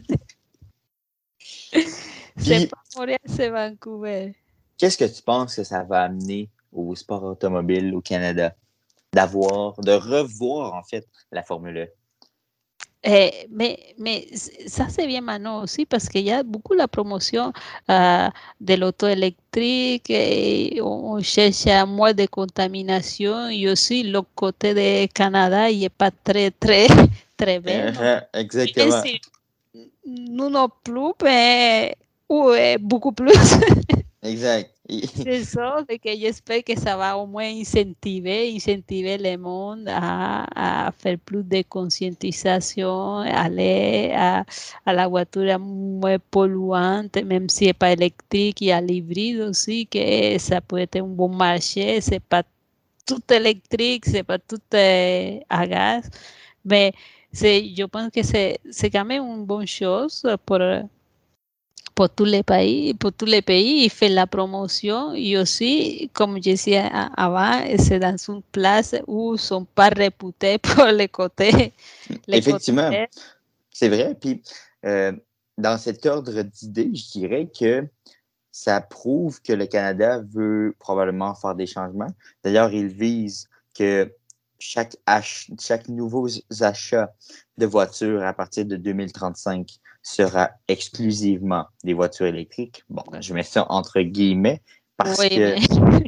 C'est pas Montréal, c'est Vancouver. Qu'est-ce que tu penses que ça va amener au sport automobile au Canada? De revoir, en fait, la Formule 1. Mais ça c'est bien maintenant aussi parce qu'il y a beaucoup la promotion de l'auto électrique et on cherche à moins de contamination et aussi le côté de Canada il n'est pas très bien. Exactement. Si nous non plus, mais beaucoup plus. Exact. C'est ça, de que j'espère que ça va au moins incentiver le monde à faire plus de conscientisation, aller à la voiture moins polluante, même si n'est pas électrique, il y a l'hybride aussi, que ça peut être un bon marché, c'est pas tout électrique, c'est pas tout à gaz, mais je pense que c'est quand même une bonne chose pour tous les pays, il fait la promotion et aussi, comme je disais avant, c'est dans une place où ils ne sont pas réputés pour les côtés. Effectivement, c'est vrai. Puis, dans cet ordre d'idées, je dirais que ça prouve que le Canada veut probablement faire des changements. D'ailleurs, il vise que chaque nouveau achat de voitures à partir de 2035 sera exclusivement des voitures électriques. Bon, je mets ça entre guillemets parce que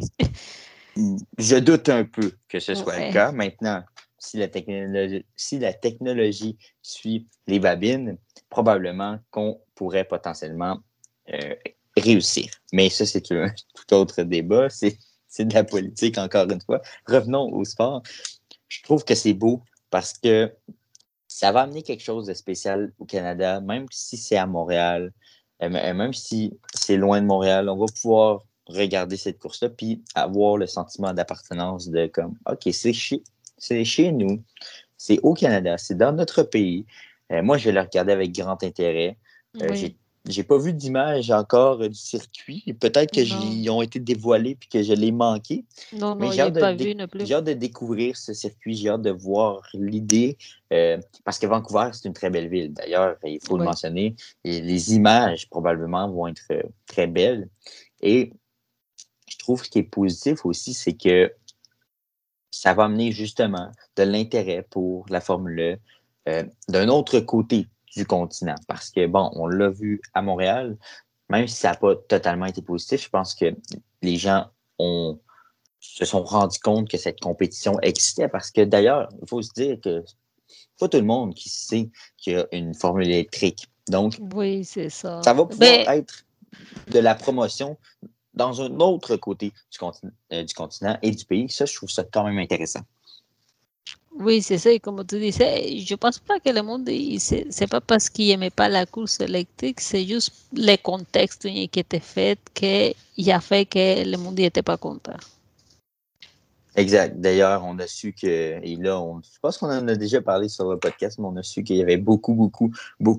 je doute un peu que ce soit le cas. Maintenant, si la technologie suit les babines, probablement qu'on pourrait potentiellement réussir. Mais ça, c'est un tout autre débat. C'est de la politique, encore une fois. Revenons au sport. Je trouve que c'est beau parce que ça va amener quelque chose de spécial au Canada, même si c'est à Montréal. Même si c'est loin de Montréal, on va pouvoir regarder cette course-là puis avoir le sentiment d'appartenance de comme, OK, c'est chez nous, c'est au Canada, c'est dans notre pays. Moi, je vais le regarder avec grand intérêt. Oui, J'ai pas vu d'image encore du circuit. Peut-être que non, j'y ont été dévoilés puis que je l'ai manqué. non, Mais non, j'ai pas vu non plus. j'ai hâte de découvrir ce circuit. J'ai hâte de voir l'idée. Parce que Vancouver, c'est une très belle ville. D'ailleurs, il faut le Oui, mentionner. Et les images, probablement, vont être très belles. Et je trouve que ce qui est positif aussi, c'est que ça va amener justement de l'intérêt pour la Formule 1 d'un autre côté du continent. Parce que, bon, on l'a vu à Montréal, même si ça n'a pas totalement été positif, je pense que les gens se sont rendus compte que cette compétition existait. Parce que d'ailleurs, il faut se dire que pas tout le monde qui sait qu'il y a une Formule électrique. Donc, oui, c'est ça. ça va pouvoir Mais être de la promotion dans un autre côté du continent et du pays. Ça, je trouve ça quand même intéressant. oui, c'est ça. Et comme tu disais, je pense pas que le monde, c'est pas parce qu'il aimait pas la course électrique, c'est juste le contexte qui était fait qui a fait que le monde n'était pas content. Exact. D'ailleurs, on a su que, et là, je pense qu'on en a déjà parlé sur le podcast, mais on a su qu'il y avait beaucoup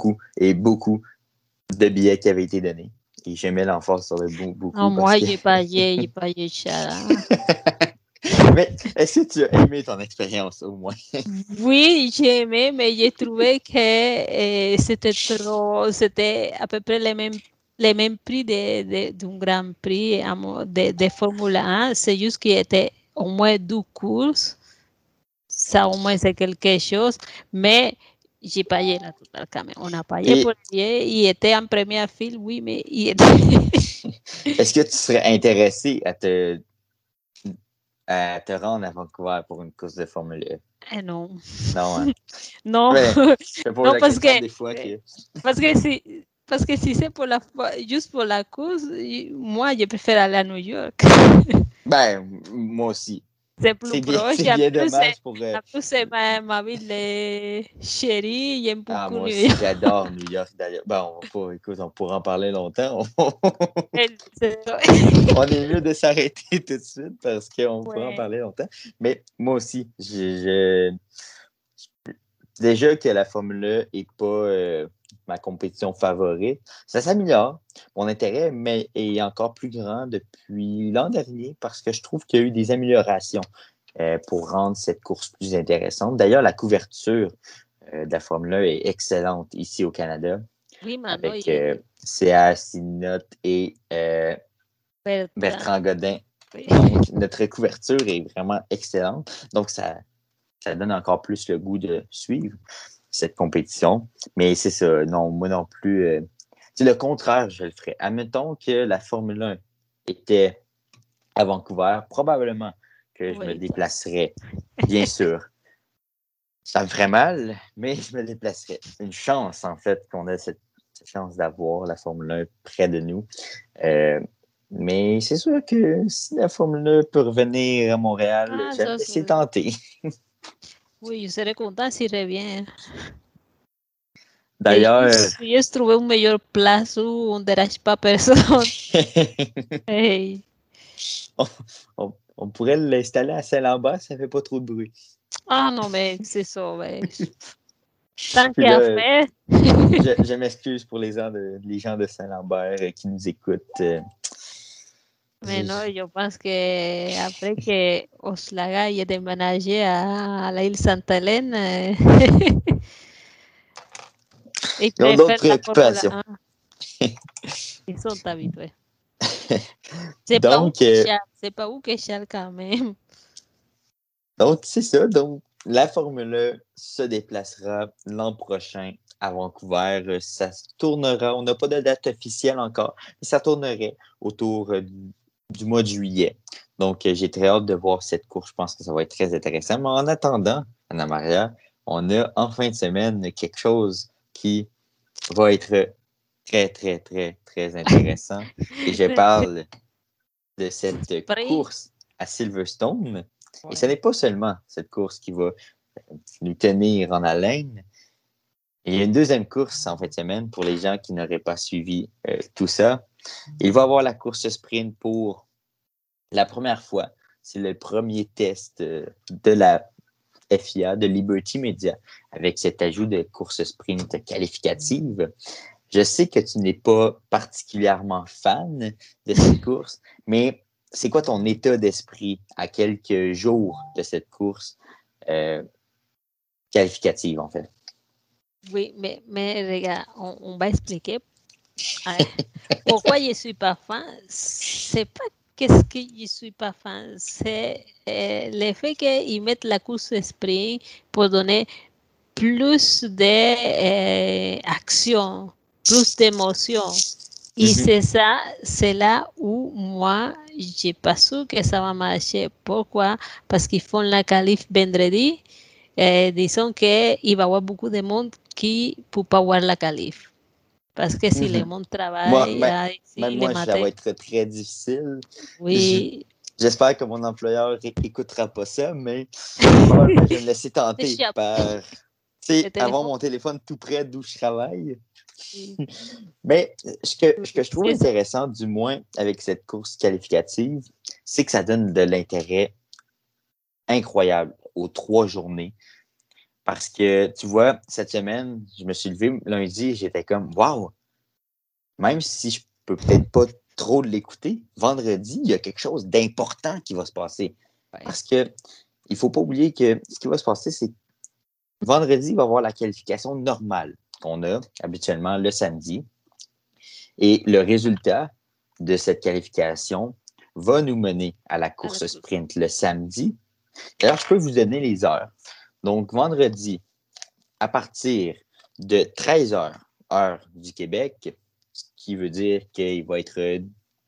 de billets qui avaient été donnés. Et j'aimais l'emphase sur le beaucoup Non, parce moi, que. j'ai payé cher. Hein. Mais est-ce que tu as aimé ton expérience au moins? Oui, j'ai aimé, mais j'ai trouvé que c'était à peu près les mêmes prix d'un Grand Prix de Formule 1. C'est juste qu'il y était au moins 12 courses. Ça, au moins, c'est quelque chose. Mais j'ai payé la totale quand même. On a payé pour Et le billet. Il était en première file, oui, mais il était. est-ce que tu serais intéressé à te rendre à Vancouver pour une course de Formule 1? Non. Non, hein? Non, Mais je te pose non, la question des fois que. parce que si c'est pour juste pour la course, moi, je préfère aller à New York. Ben, moi aussi. C'est plus proche. C'est bien dommage pour. En plus, c'est ma ville chérie. J'aime Ah, beaucoup moi New aussi, York. j'adore New York d'ailleurs. Ben, écoute, on pourra en parler longtemps. C'est ça. On est mieux de s'arrêter tout de suite parce qu'on pourra en Ouais. parler longtemps. Mais moi aussi, déjà que la Formule 1 n'est pas ma compétition favorite, ça s'améliore. Mon intérêt est encore plus grand depuis l'an dernier parce que je trouve qu'il y a eu des améliorations pour rendre cette course plus intéressante. D'ailleurs, la couverture de la Formule 1 est excellente ici au Canada Oui, maintenant, avec CA Sinot et Bertrand. Bertrand Godin. Oui. Donc, notre couverture est vraiment excellente. Donc, ça donne encore plus le goût de suivre cette compétition. Mais c'est ça, non, moi non plus. C'est le contraire, je le ferais. Admettons que la Formule 1 était à Vancouver, probablement que je me Oui, déplacerais, bien sûr. Ça me ferait mal, mais je me déplacerais. C'est une chance, en fait, qu'on ait cette chance d'avoir la Formule 1 près de nous. Euh, mais c'est sûr que si la Formule 1 peut revenir à Montréal, ah, j'aime ça, laisser c'est... tenter. Oui, je serais content s'il revient. C'est D'ailleurs, juste trouver un meilleur place où on ne dérange pas personne. Hey. on, on pourrait l'installer à Saint-Lambert, ça fait pas trop de bruit. Ah non, mais c'est ça, ouais. Tant Puis qu'à là, faire. je m'excuse pour les gens de Saint-Lambert qui nous écoutent. Mais non, je pense que après que Oslaga ait déménagé à la île Sainte-Hélène, ils Ils ont d'autres préfèrent la Formule préoccupations. 1. Ils sont habitués. Donc, C'est pas où que Charles quand même. Donc, c'est ça. Donc, la Formule 1 se déplacera l'an prochain à Vancouver. Ça se tournera, on n'a pas de date officielle encore, mais ça tournerait autour du mois de juillet. Donc, j'ai très hâte de voir cette course. Je pense que ça va être très intéressant. Mais en attendant, Anna-Maria, on a en fin de semaine quelque chose qui va être très intéressant. Et je parle de cette Prix. course à Silverstone. Et ce Ouais. n'est pas seulement cette course qui va nous tenir en haleine. Il y a une deuxième course en fin de semaine pour les gens qui n'auraient pas suivi tout ça. Il va y avoir la course sprint pour la première fois. C'est le premier test de la FIA, de Liberty Media, avec cet ajout de course sprint qualificative. Je sais que tu n'es pas particulièrement fan de cette course, mais c'est quoi ton état d'esprit à quelques jours de cette course qualificative, en fait? Oui, mais regarde, on va expliquer pourquoi je ne suis pas fan. C'est pas qu'est-ce que je ne suis pas fan, c'est le fait qu'ils mettent la course sprint pour donner plus d'action, plus d'émotion. Et c'est ça, c'est là où moi, je ne suis pas sûre que ça va marcher. Pourquoi? Parce qu'ils font la qualif vendredi. Disons qu'il va y avoir beaucoup de monde qui ne peut pas voir la qualif. Parce que si le monde travaille, Même le moi, ça matin, va être très difficile. oui. J'espère que mon employeur n'écoutera pas ça, mais probablement je vais me laisser tenter par avoir mon téléphone tout près d'où je travaille. Oui. Mais ce que je trouve intéressant, du moins avec cette course qualificative, c'est que ça donne de l'intérêt incroyable aux 3 journées. Parce que, tu vois, cette semaine, je me suis levé lundi et j'étais comme, waouh, même si je peux peut-être pas trop l'écouter, vendredi, il y a quelque chose d'important qui va se passer. Ouais. Parce que il faut pas oublier que ce qui va se passer, c'est que vendredi, il va y avoir la qualification normale qu'on a habituellement le samedi. Et le résultat de cette qualification va nous mener à la course sprint le samedi. D'ailleurs, je peux vous donner les heures. Donc, vendredi, à partir de 13h, heure du Québec, ce qui veut dire qu'il va être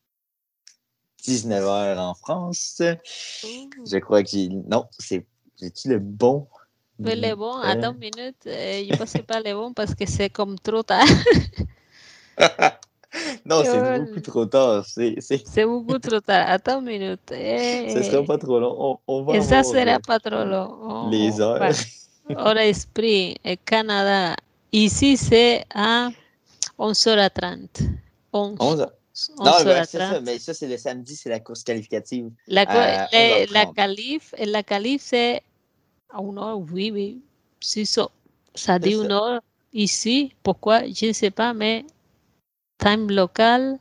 19h en France. Je crois que j'ai... Non, j'ai-tu le bon? Le bon, attends une minute. Je pense que c'est pas le bon parce que c'est comme trop tard. Non, c'est beaucoup trop tard. C'est beaucoup trop tard. Attends une minute. Ce sera pas trop long. On va ça avoir sera pas trop long. les heures. Hora Sprint, Canada. Ici, c'est à 11h30. 11 heures. Non, ben, c'est ça. Mais ça, c'est le samedi, c'est la course qualificative. La qualif, c'est à 1h, oui. C'est ça. Ça dit 1h ici. Pourquoi? Je ne sais pas, mais time local.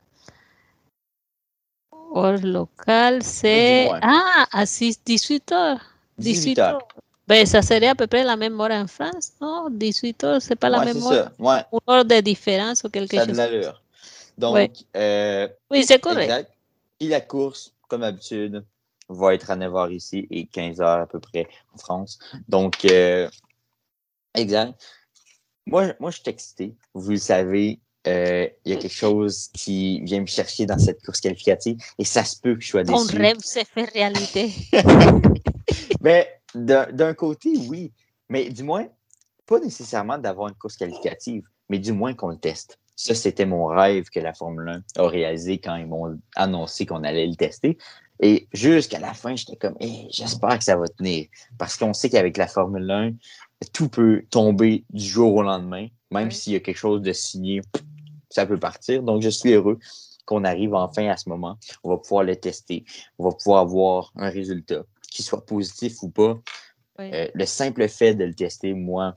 Heure locale, c'est... à 18h. 18h. Ben, ça serait à peu près la même heure en France, non? 18h, c'est pas la même heure. Ouais. Une heure de différence ou quelque chose. Ça a de l'allure. Donc, oui, c'est correct. Exact. Et la course, comme d'habitude, va être à 9h ici et 15h à peu près en France. Donc, exact. Moi, je suis excité. Vous le savez, il y a quelque chose qui vient me chercher dans cette course qualificative et ça se peut que je sois déçu. Ton rêve s'est fait réalité. Mais d'un côté, oui. Mais du moins, pas nécessairement d'avoir une course qualificative, mais du moins qu'on le teste. Ça, c'était mon rêve que la Formule 1 a réalisé quand ils m'ont annoncé qu'on allait le tester. Et jusqu'à la fin, j'étais comme, j'espère que ça va tenir. Parce qu'on sait qu'avec la Formule 1, tout peut tomber du jour au lendemain. Même s'il y a quelque chose de signé, ça peut partir. Donc, je suis heureux qu'on arrive enfin à ce moment. On va pouvoir le tester. On va pouvoir avoir un résultat, qu'il soit positif ou pas. Le simple fait de le tester, moi,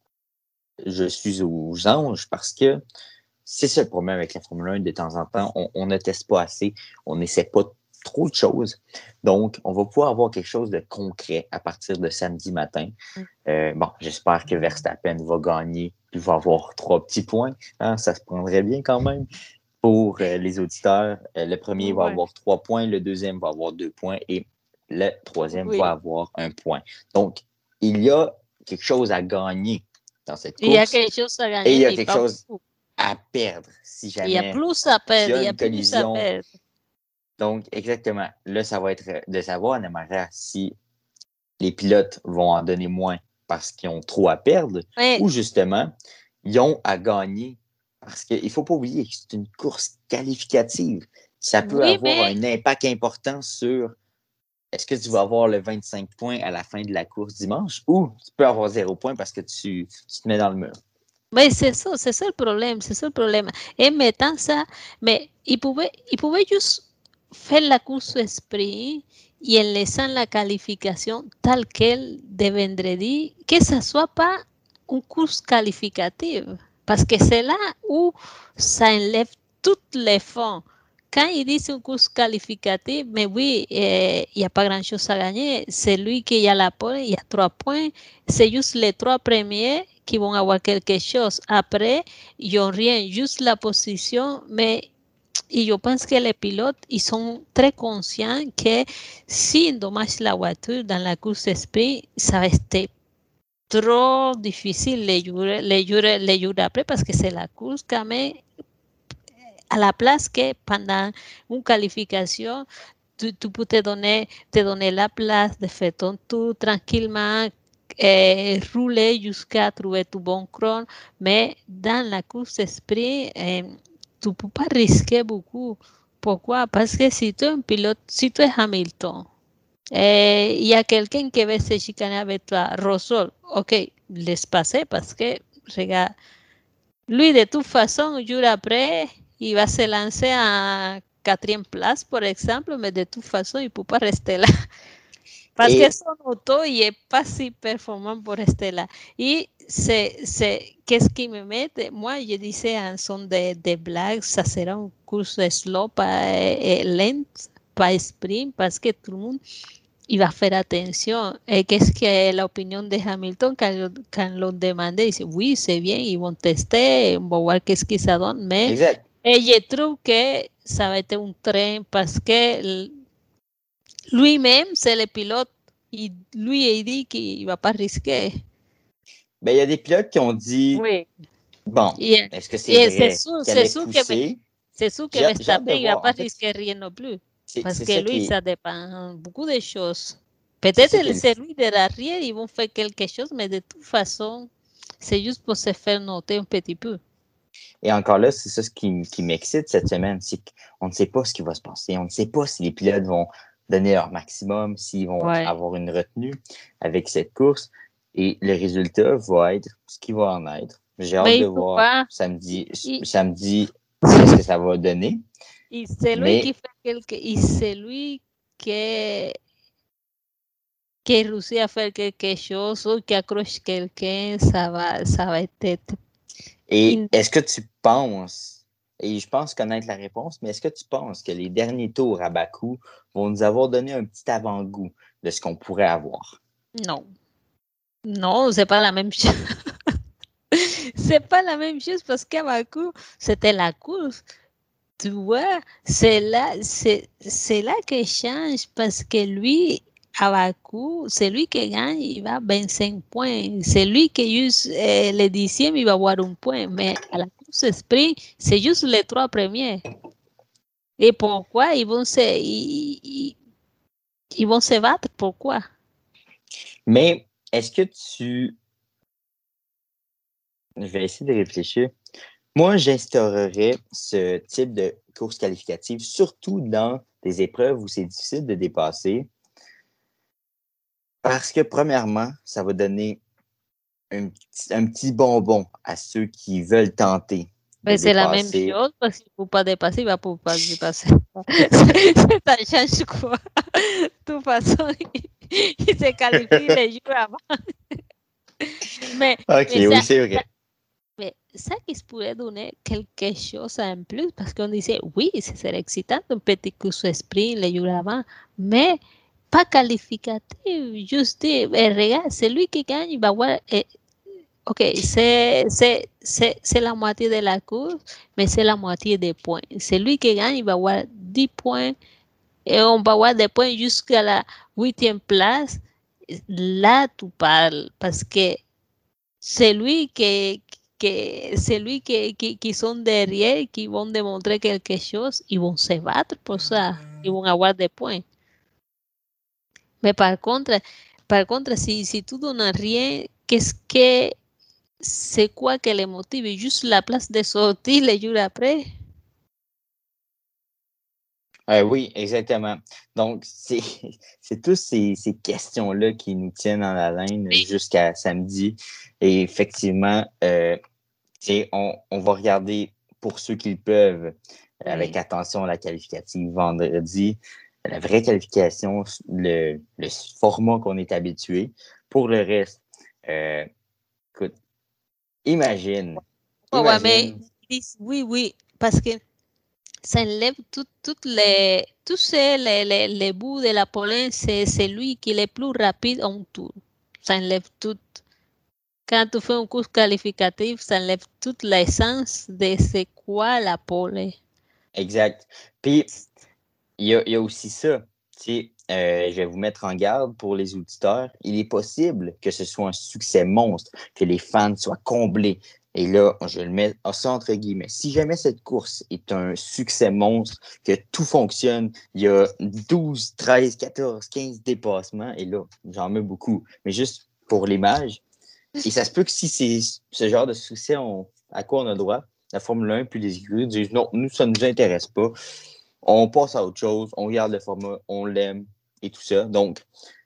je suis aux anges parce que c'est ça le problème avec la Formule 1 de temps en temps. On ne teste pas assez. On n'essaie pas trop de choses. Donc, on va pouvoir avoir quelque chose de concret à partir de samedi matin. Bon, j'espère que Verstappen va gagner. Il va avoir 3 petits points. Hein, ça se prendrait bien quand même pour les auditeurs. Le premier va avoir 3 points, le deuxième va avoir 2 points et le troisième va avoir 1 point. Donc, il y a quelque chose à gagner dans cette course. Il y a quelque chose à gagner. Et il y a quelque chose à perdre si jamais. Il y a plus à perdre. Il y a plus à perdre. Donc, exactement. Là, ça va être de savoir, Namara, si les pilotes vont en donner moins parce qu'ils ont trop à perdre ou justement, ils ont à gagner. Parce qu'il ne faut pas oublier que c'est une course qualificative. Ça peut avoir un impact important sur est-ce que tu vas avoir le 25 points à la fin de la course dimanche ou tu peux avoir 0 points parce que tu te mets dans le mur. Mais c'est ça le problème, c'est ça le problème. En mettant ça, mais il pouvait juste faire la course esprit et en laissant la qualification telle qu'elle de vendredi, que ça soit pas une course qualificative. Parce que c'est là où ça enlève tous les fonds. Quand il dit une course qualificative, mais oui, il n'y a pas grand-chose à gagner. C'est lui qui a la pole, il y a 3 points. C'est juste les 3 premiers qui vont avoir quelque chose. Après, ils n'ont rien, juste la position, mais et je pense que les pilotes, ils sont très conscients que si endommagent la voiture dans la course sprint, ça va être trop difficile les jours après parce que c'est la course quand même à la place que pendant une qualification, tu peux te donner la place de faire ton tour tranquillement, rouler jusqu'à trouver tu bon chrono, mais dans la course sprint, tu ne peux pas risquer beaucoup. Pourquoi? Parce que si tu es un pilote, si tu es Hamilton, il y a quelqu'un qui veut se chicaner avec toi, Rosol, ok, laisse passer parce que, regarde, lui de toute façon, jour après, il va se lancer à 4e place, par exemple, mais de toute façon, il ne peut pas rester là. Parce que son auto, il n'est pas si performant pour rester là. Et qu'est-ce qui me met? Moi, je disais en son de blague, ça sera un course slow, lent, pas sprint, parce que tout le monde il va faire attention. Qu'est-ce que la opinion de Hamilton quand l'on demande, dice, oui, c'est bien, ils vont tester, on va voir qu'est-ce qu'ils ça donne, mais je trouve que ça va être un train parce que lui-même, c'est le pilote, et lui, il dit qu'il ne va pas risquer. Ben, il y a des pilotes qui ont dit, oui. Bon, est-ce que c'est vrai qu'elle est poussée? C'est sûr que Verstappen ne va pas risquer rien non plus. Parce que lui, ça dépend beaucoup de choses. Peut-être celui de l'arrière, ils vont faire quelque chose, mais de toute façon, c'est juste pour se faire noter un petit peu. Et encore là, c'est ça ce qui m'excite cette semaine, c'est qu'on ne sait pas ce qui va se passer. On ne sait pas si les pilotes vont donner leur maximum, s'ils vont avoir une retenue avec cette course. Et le résultat va être ce qui va en être. J'ai hâte de voir samedi qu'est-ce que ça va donner. Et celui qui fait celui qui réussit à faire quelque chose ou qui accroche quelqu'un, ça va être. Et est-ce que tu penses, et je pense connaître la réponse, mais est-ce que tu penses que les derniers tours à Bakou vont nous avoir donné un petit avant-goût de ce qu'on pourrait avoir? Non. Non, c'est pas la même chose. C'est pas la même chose parce qu'à Bakou, c'était la course. Tu vois, c'est là que change parce que lui, à Bakou, c'est lui qui gagne, il va 25 points. C'est lui qui use le 10e, il va avoir 1 point. Mais à la course sprint, c'est juste les 3 premiers. Et pourquoi ils vont se battre? Pourquoi? Mais est-ce que tu... Je vais essayer de réfléchir. Moi, j'instaurerais ce type de course qualificative, surtout dans des épreuves où c'est difficile de dépasser. Parce que, premièrement, ça va donner un petit bonbon à ceux qui veulent tenter. C'est la même chose, parce qu'il ne peut pas dépasser, il ne va pas dépasser. Ça change quoi? De toute façon, il se qualifie les jours avant. Oui, c'est vrai. Mais ça qui se pourrait donner quelque chose en plus, parce qu'on disait, oui, ce serait excitant, un petit course sprint les jours avant, mais pas qualificatif, juste dire, regarde, celui qui gagne, il va avoir... Ok, c'est la moitié de la course, mais c'est la moitié des points. Celui qui gagne, il va avoir 10 points et on va avoir des points jusqu'à la 8e place. Là, tu parles parce que celui qui sont derrière, qui vont démontrer quelque chose, ils vont se battre pour ça, ils vont avoir des points. Mais par contre, si tu donnes rien, qu'est-ce que c'est quoi que les motive? Juste la place de sortir les jours après? Oui, exactement. Donc, c'est toutes ces questions-là qui nous tiennent en haleine jusqu'à samedi. Et effectivement, On va regarder pour ceux qui le peuvent avec Oui. attention la qualificative vendredi. La vraie qualification, le format qu'on est habitué. Pour le reste, écoute, imagine. Ouais, mais oui, parce que ça enlève tous les bouts de la pollen, c'est celui qui est le plus rapide en tour. Ça enlève tout. Quand tu fais un cours qualificatif, ça enlève toute l'essence de c'est quoi la pollen. Exact. Puis, il y a aussi ça. Je vais vous mettre en garde pour les auditeurs. Il est possible que ce soit un succès monstre, que les fans soient comblés. Et là, je le mets ça entre guillemets. Si jamais cette course est un succès monstre, que tout fonctionne, il y a 12, 13, 14, 15 dépassements, et là, j'en mets beaucoup. Mais juste pour l'image, et ça se peut que si c'est ce genre de succès à quoi on a droit, la Formule 1 puis les écuries disent non, nous, ça ne nous intéresse pas. On passe à autre chose, on regarde le format, on l'aime et tout ça. Donc,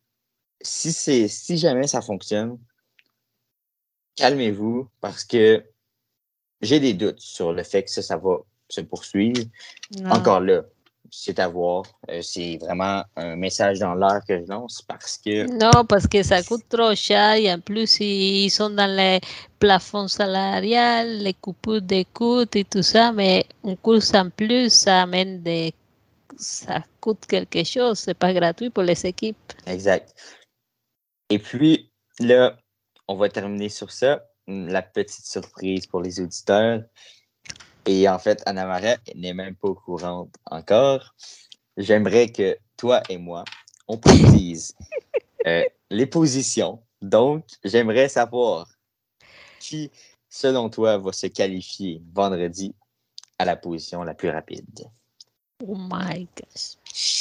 si jamais ça fonctionne, calmez-vous parce que j'ai des doutes sur le fait que ça va se poursuivre. Non. Encore là, c'est à voir. C'est vraiment un message dans l'air que je lance parce que... Non, parce que ça coûte trop cher et en plus ils sont dans les plafonds salariales, les coupures de coûts et tout ça, mais une course en plus, ça coûte quelque chose, c'est pas gratuit pour les équipes. Exact. Et puis, là, on va terminer sur ça. La petite surprise pour les auditeurs. Et en fait, Anna Marais n'est même pas au courant encore. J'aimerais que toi et moi, on précise les positions. Donc, j'aimerais savoir qui, selon toi, va se qualifier vendredi à la position la plus rapide. Oh my gosh.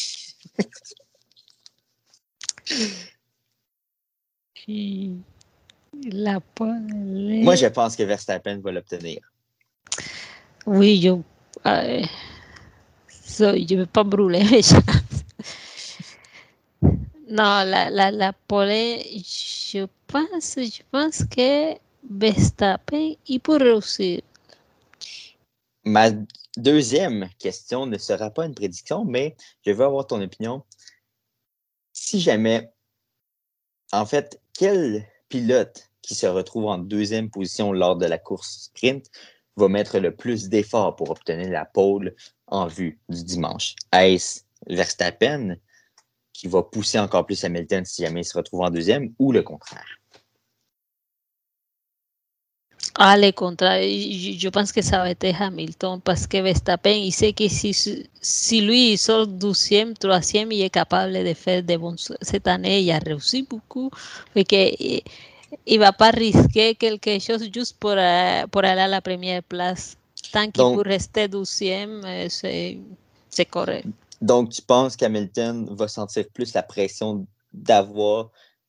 La pollen. Moi, je pense que Verstappen va l'obtenir. Oui, je vais pas brûler mes chances. Non, la pollen, je pense que Verstappen, il peut réussir. Ma deuxième question ne sera pas une prédiction, mais je veux avoir ton opinion. Si jamais, en fait, quel pilote qui se retrouve en deuxième position lors de la course sprint va mettre le plus d'efforts pour obtenir la pole en vue du dimanche? Est-ce Verstappen qui va pousser encore plus Hamilton si jamais il se retrouve en deuxième ou le contraire? Le contraire, je pense que ça va être Hamilton parce que Verstappen, il sait que si lui il sort 12e, 3e, il est capable de faire de bons. Cette année, il a réussi beaucoup. Et qu'il ne va pas risquer quelque chose juste pour aller à la première place. Tant qu'il peut rester 12e, c'est correct. Donc, tu penses qu'Hamilton va sentir plus la pression d'avoir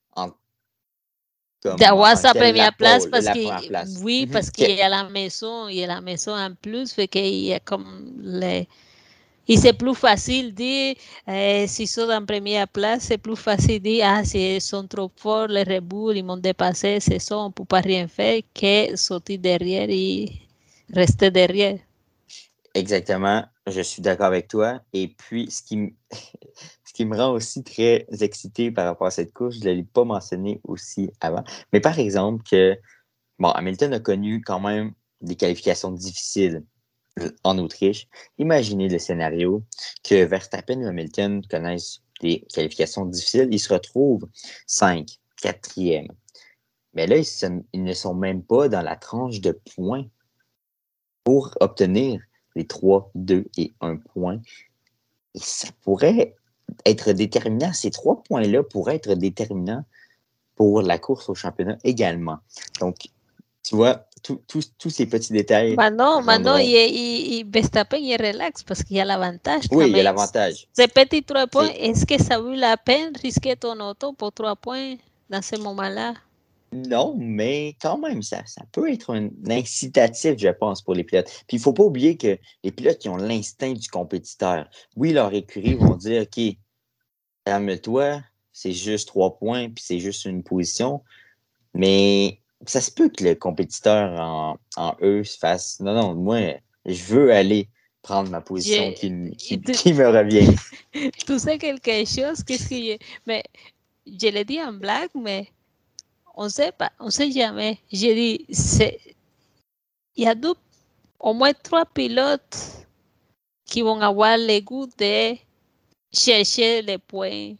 d'avoir sa première place parce que oui, parce qu'il y a la maison, en plus, fait qu'il y a comme et c'est plus facile de dire, s'ils sont en première place, c'est plus facile de dire, s'ils sont trop forts, les Red Bull, ils m'ont dépassé, c'est ça, on ne peut pas rien faire, que sortir derrière et rester derrière. Exactement, je suis d'accord avec toi. Et puis, ce qui me rend aussi très excité par rapport à cette course, je ne l'ai pas mentionné aussi avant, mais par exemple que, Hamilton a connu quand même des qualifications difficiles en Autriche. Imaginez le scénario que Verstappen et Hamilton connaissent des qualifications difficiles. Ils se retrouvent 5, 4e. Mais là, ils ne sont même pas dans la tranche de points pour obtenir les 3, 2 et 1 point. Et ça pourrait être déterminant. Ces 3 points-là pourraient être déterminants pour la course au championnat également. Donc, tu vois, tous ces petits détails. Maintenant, Verstappen il est relax parce qu'il y a l'avantage. Oui, il y a l'avantage. Ces petits 3 points, est-ce que ça vaut la peine risquer ton auto pour 3 points dans ce moment-là? Non, mais quand même, ça peut être un incitatif, je pense, pour les pilotes. Puis il ne faut pas oublier que les pilotes qui ont l'instinct du compétiteur, oui, leur écurie vont dire, OK, calme-toi, c'est juste 3 points, puis c'est juste une position. Mais ça se peut que le compétiteur en eux se fasse. Non, moi, je veux aller prendre ma position qui me revient. Tu sais quelque chose, qu'est-ce que mais je l'ai dit en blague, mais on sait pas, on sait jamais. J'ai dit, il y a au moins 3 pilotes qui vont avoir le goût de chercher les points.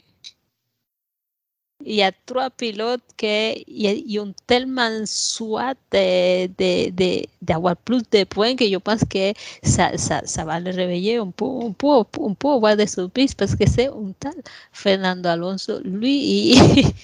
Il y a 3 pilotes qui ont tellement soif d'avoir plus de points que je pense que ça va le réveiller un peu avoir des surprises parce que c'est un tal Fernando Alonso, lui,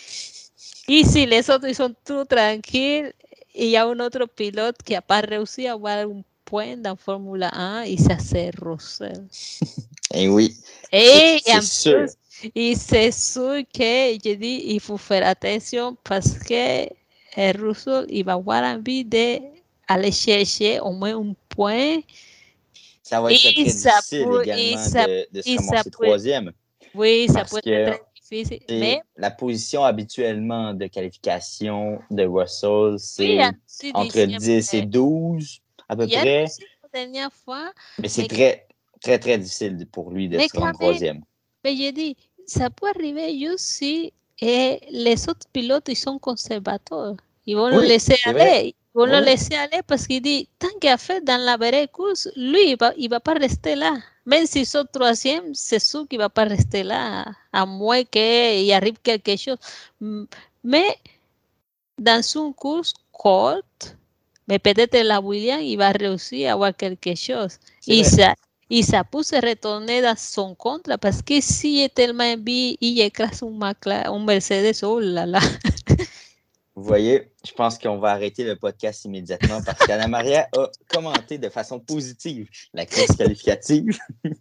y si les autres sont tout tranquilles, il y a un autre pilote qui n'a pas réussi à avoir un point dans Formule 1 et ça c'est Russell. Et oui, et c'est sûr. Et c'est sûr que je dis, il faut faire attention parce que Russell, il va avoir envie d'aller chercher au moins un point. Ça va être très difficile également de se ramasser troisième. Oui, ça peut être très difficile. Mais la position habituellement de qualification de Russell, c'est entre 10 et 12 à peu près. La dernière fois, mais c'est très, très, très difficile pour lui de se rendre troisième. Mais je dis, ça peut arriver juste si les autres pilotes ils sont conservateurs. Ils vont le laisser aller. Ils vont le laisser aller parce qu'il dit, tant qu'il a fait dans la vraie course, lui, il va pas rester là. Même s'ils sont troisième, c'est sûr qu'il va pas rester là, à moins qu'il arrive quelque chose. Mais dans une course courte, mais peut-être la Williams, il va réussir à avoir quelque chose. Y ça peut se retourner dans son contre parce que si est tellement bien, il écrase un Mercedes, oh là là. Vous voyez, je pense qu'on va arrêter le podcast immédiatement parce qu'Anna Maria a commenté de façon positive la course qualificative.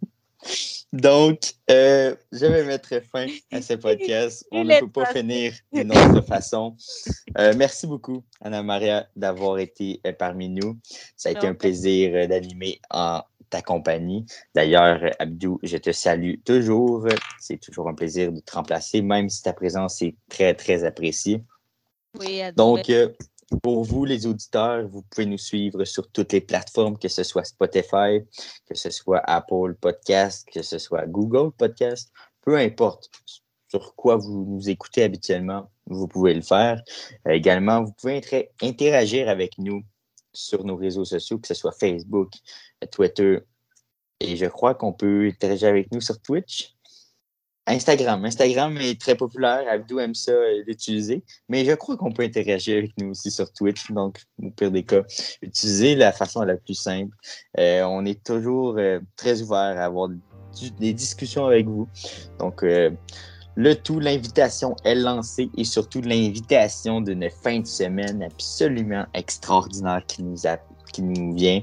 Donc, je vais mettre fin à ce podcast. On ne peut pas finir d'une autre façon. Merci beaucoup, Anna Maria, d'avoir été parmi nous. Ça a été un plaisir d'animer en ta compagnie. D'ailleurs, Abdou, je te salue toujours. C'est toujours un plaisir de te remplacer, même si ta présence est très, très appréciée. Oui, donc, pour vous, les auditeurs, vous pouvez nous suivre sur toutes les plateformes, que ce soit Spotify, que ce soit Apple Podcast, que ce soit Google Podcast, peu importe sur quoi vous nous écoutez habituellement, vous pouvez le faire. Également, vous pouvez interagir avec nous sur nos réseaux sociaux, que ce soit Facebook, Twitter, et je crois qu'on peut interagir avec nous sur Twitch. Instagram est très populaire. Abdou aime ça l'utiliser. Mais je crois qu'on peut interagir avec nous aussi sur Twitch. Donc, au pire des cas, utilisez la façon la plus simple. On est toujours très ouvert à avoir des discussions avec vous. Donc, l'invitation est lancée et surtout l'invitation d'une fin de semaine absolument extraordinaire qui nous vient.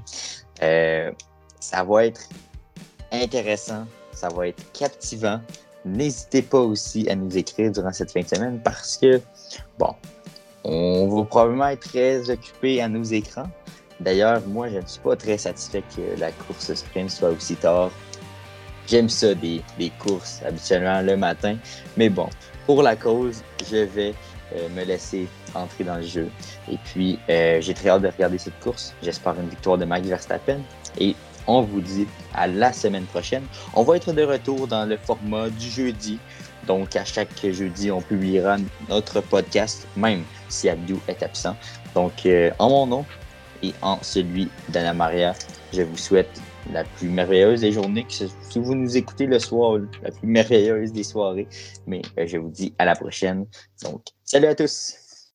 Ça va être intéressant. Ça va être captivant. N'hésitez pas aussi à nous écrire durant cette fin de semaine parce que, on va probablement être très occupé à nos écrans. D'ailleurs, moi, je ne suis pas très satisfait que la course sprint soit aussi tard. J'aime ça, des courses habituellement le matin. Mais bon, pour la cause, je vais me laisser entrer dans le jeu. Et puis, j'ai très hâte de regarder cette course. J'espère une victoire de Max Verstappen. Et on vous dit à la semaine prochaine. On va être de retour dans le format du jeudi. Donc, à chaque jeudi, on publiera notre podcast, même si Abdou est absent. Donc, en mon nom et en celui d'Anna Maria, je vous souhaite la plus merveilleuse des journées. Si vous nous écoutez le soir, la plus merveilleuse des soirées. Mais je vous dis à la prochaine. Donc, salut à tous!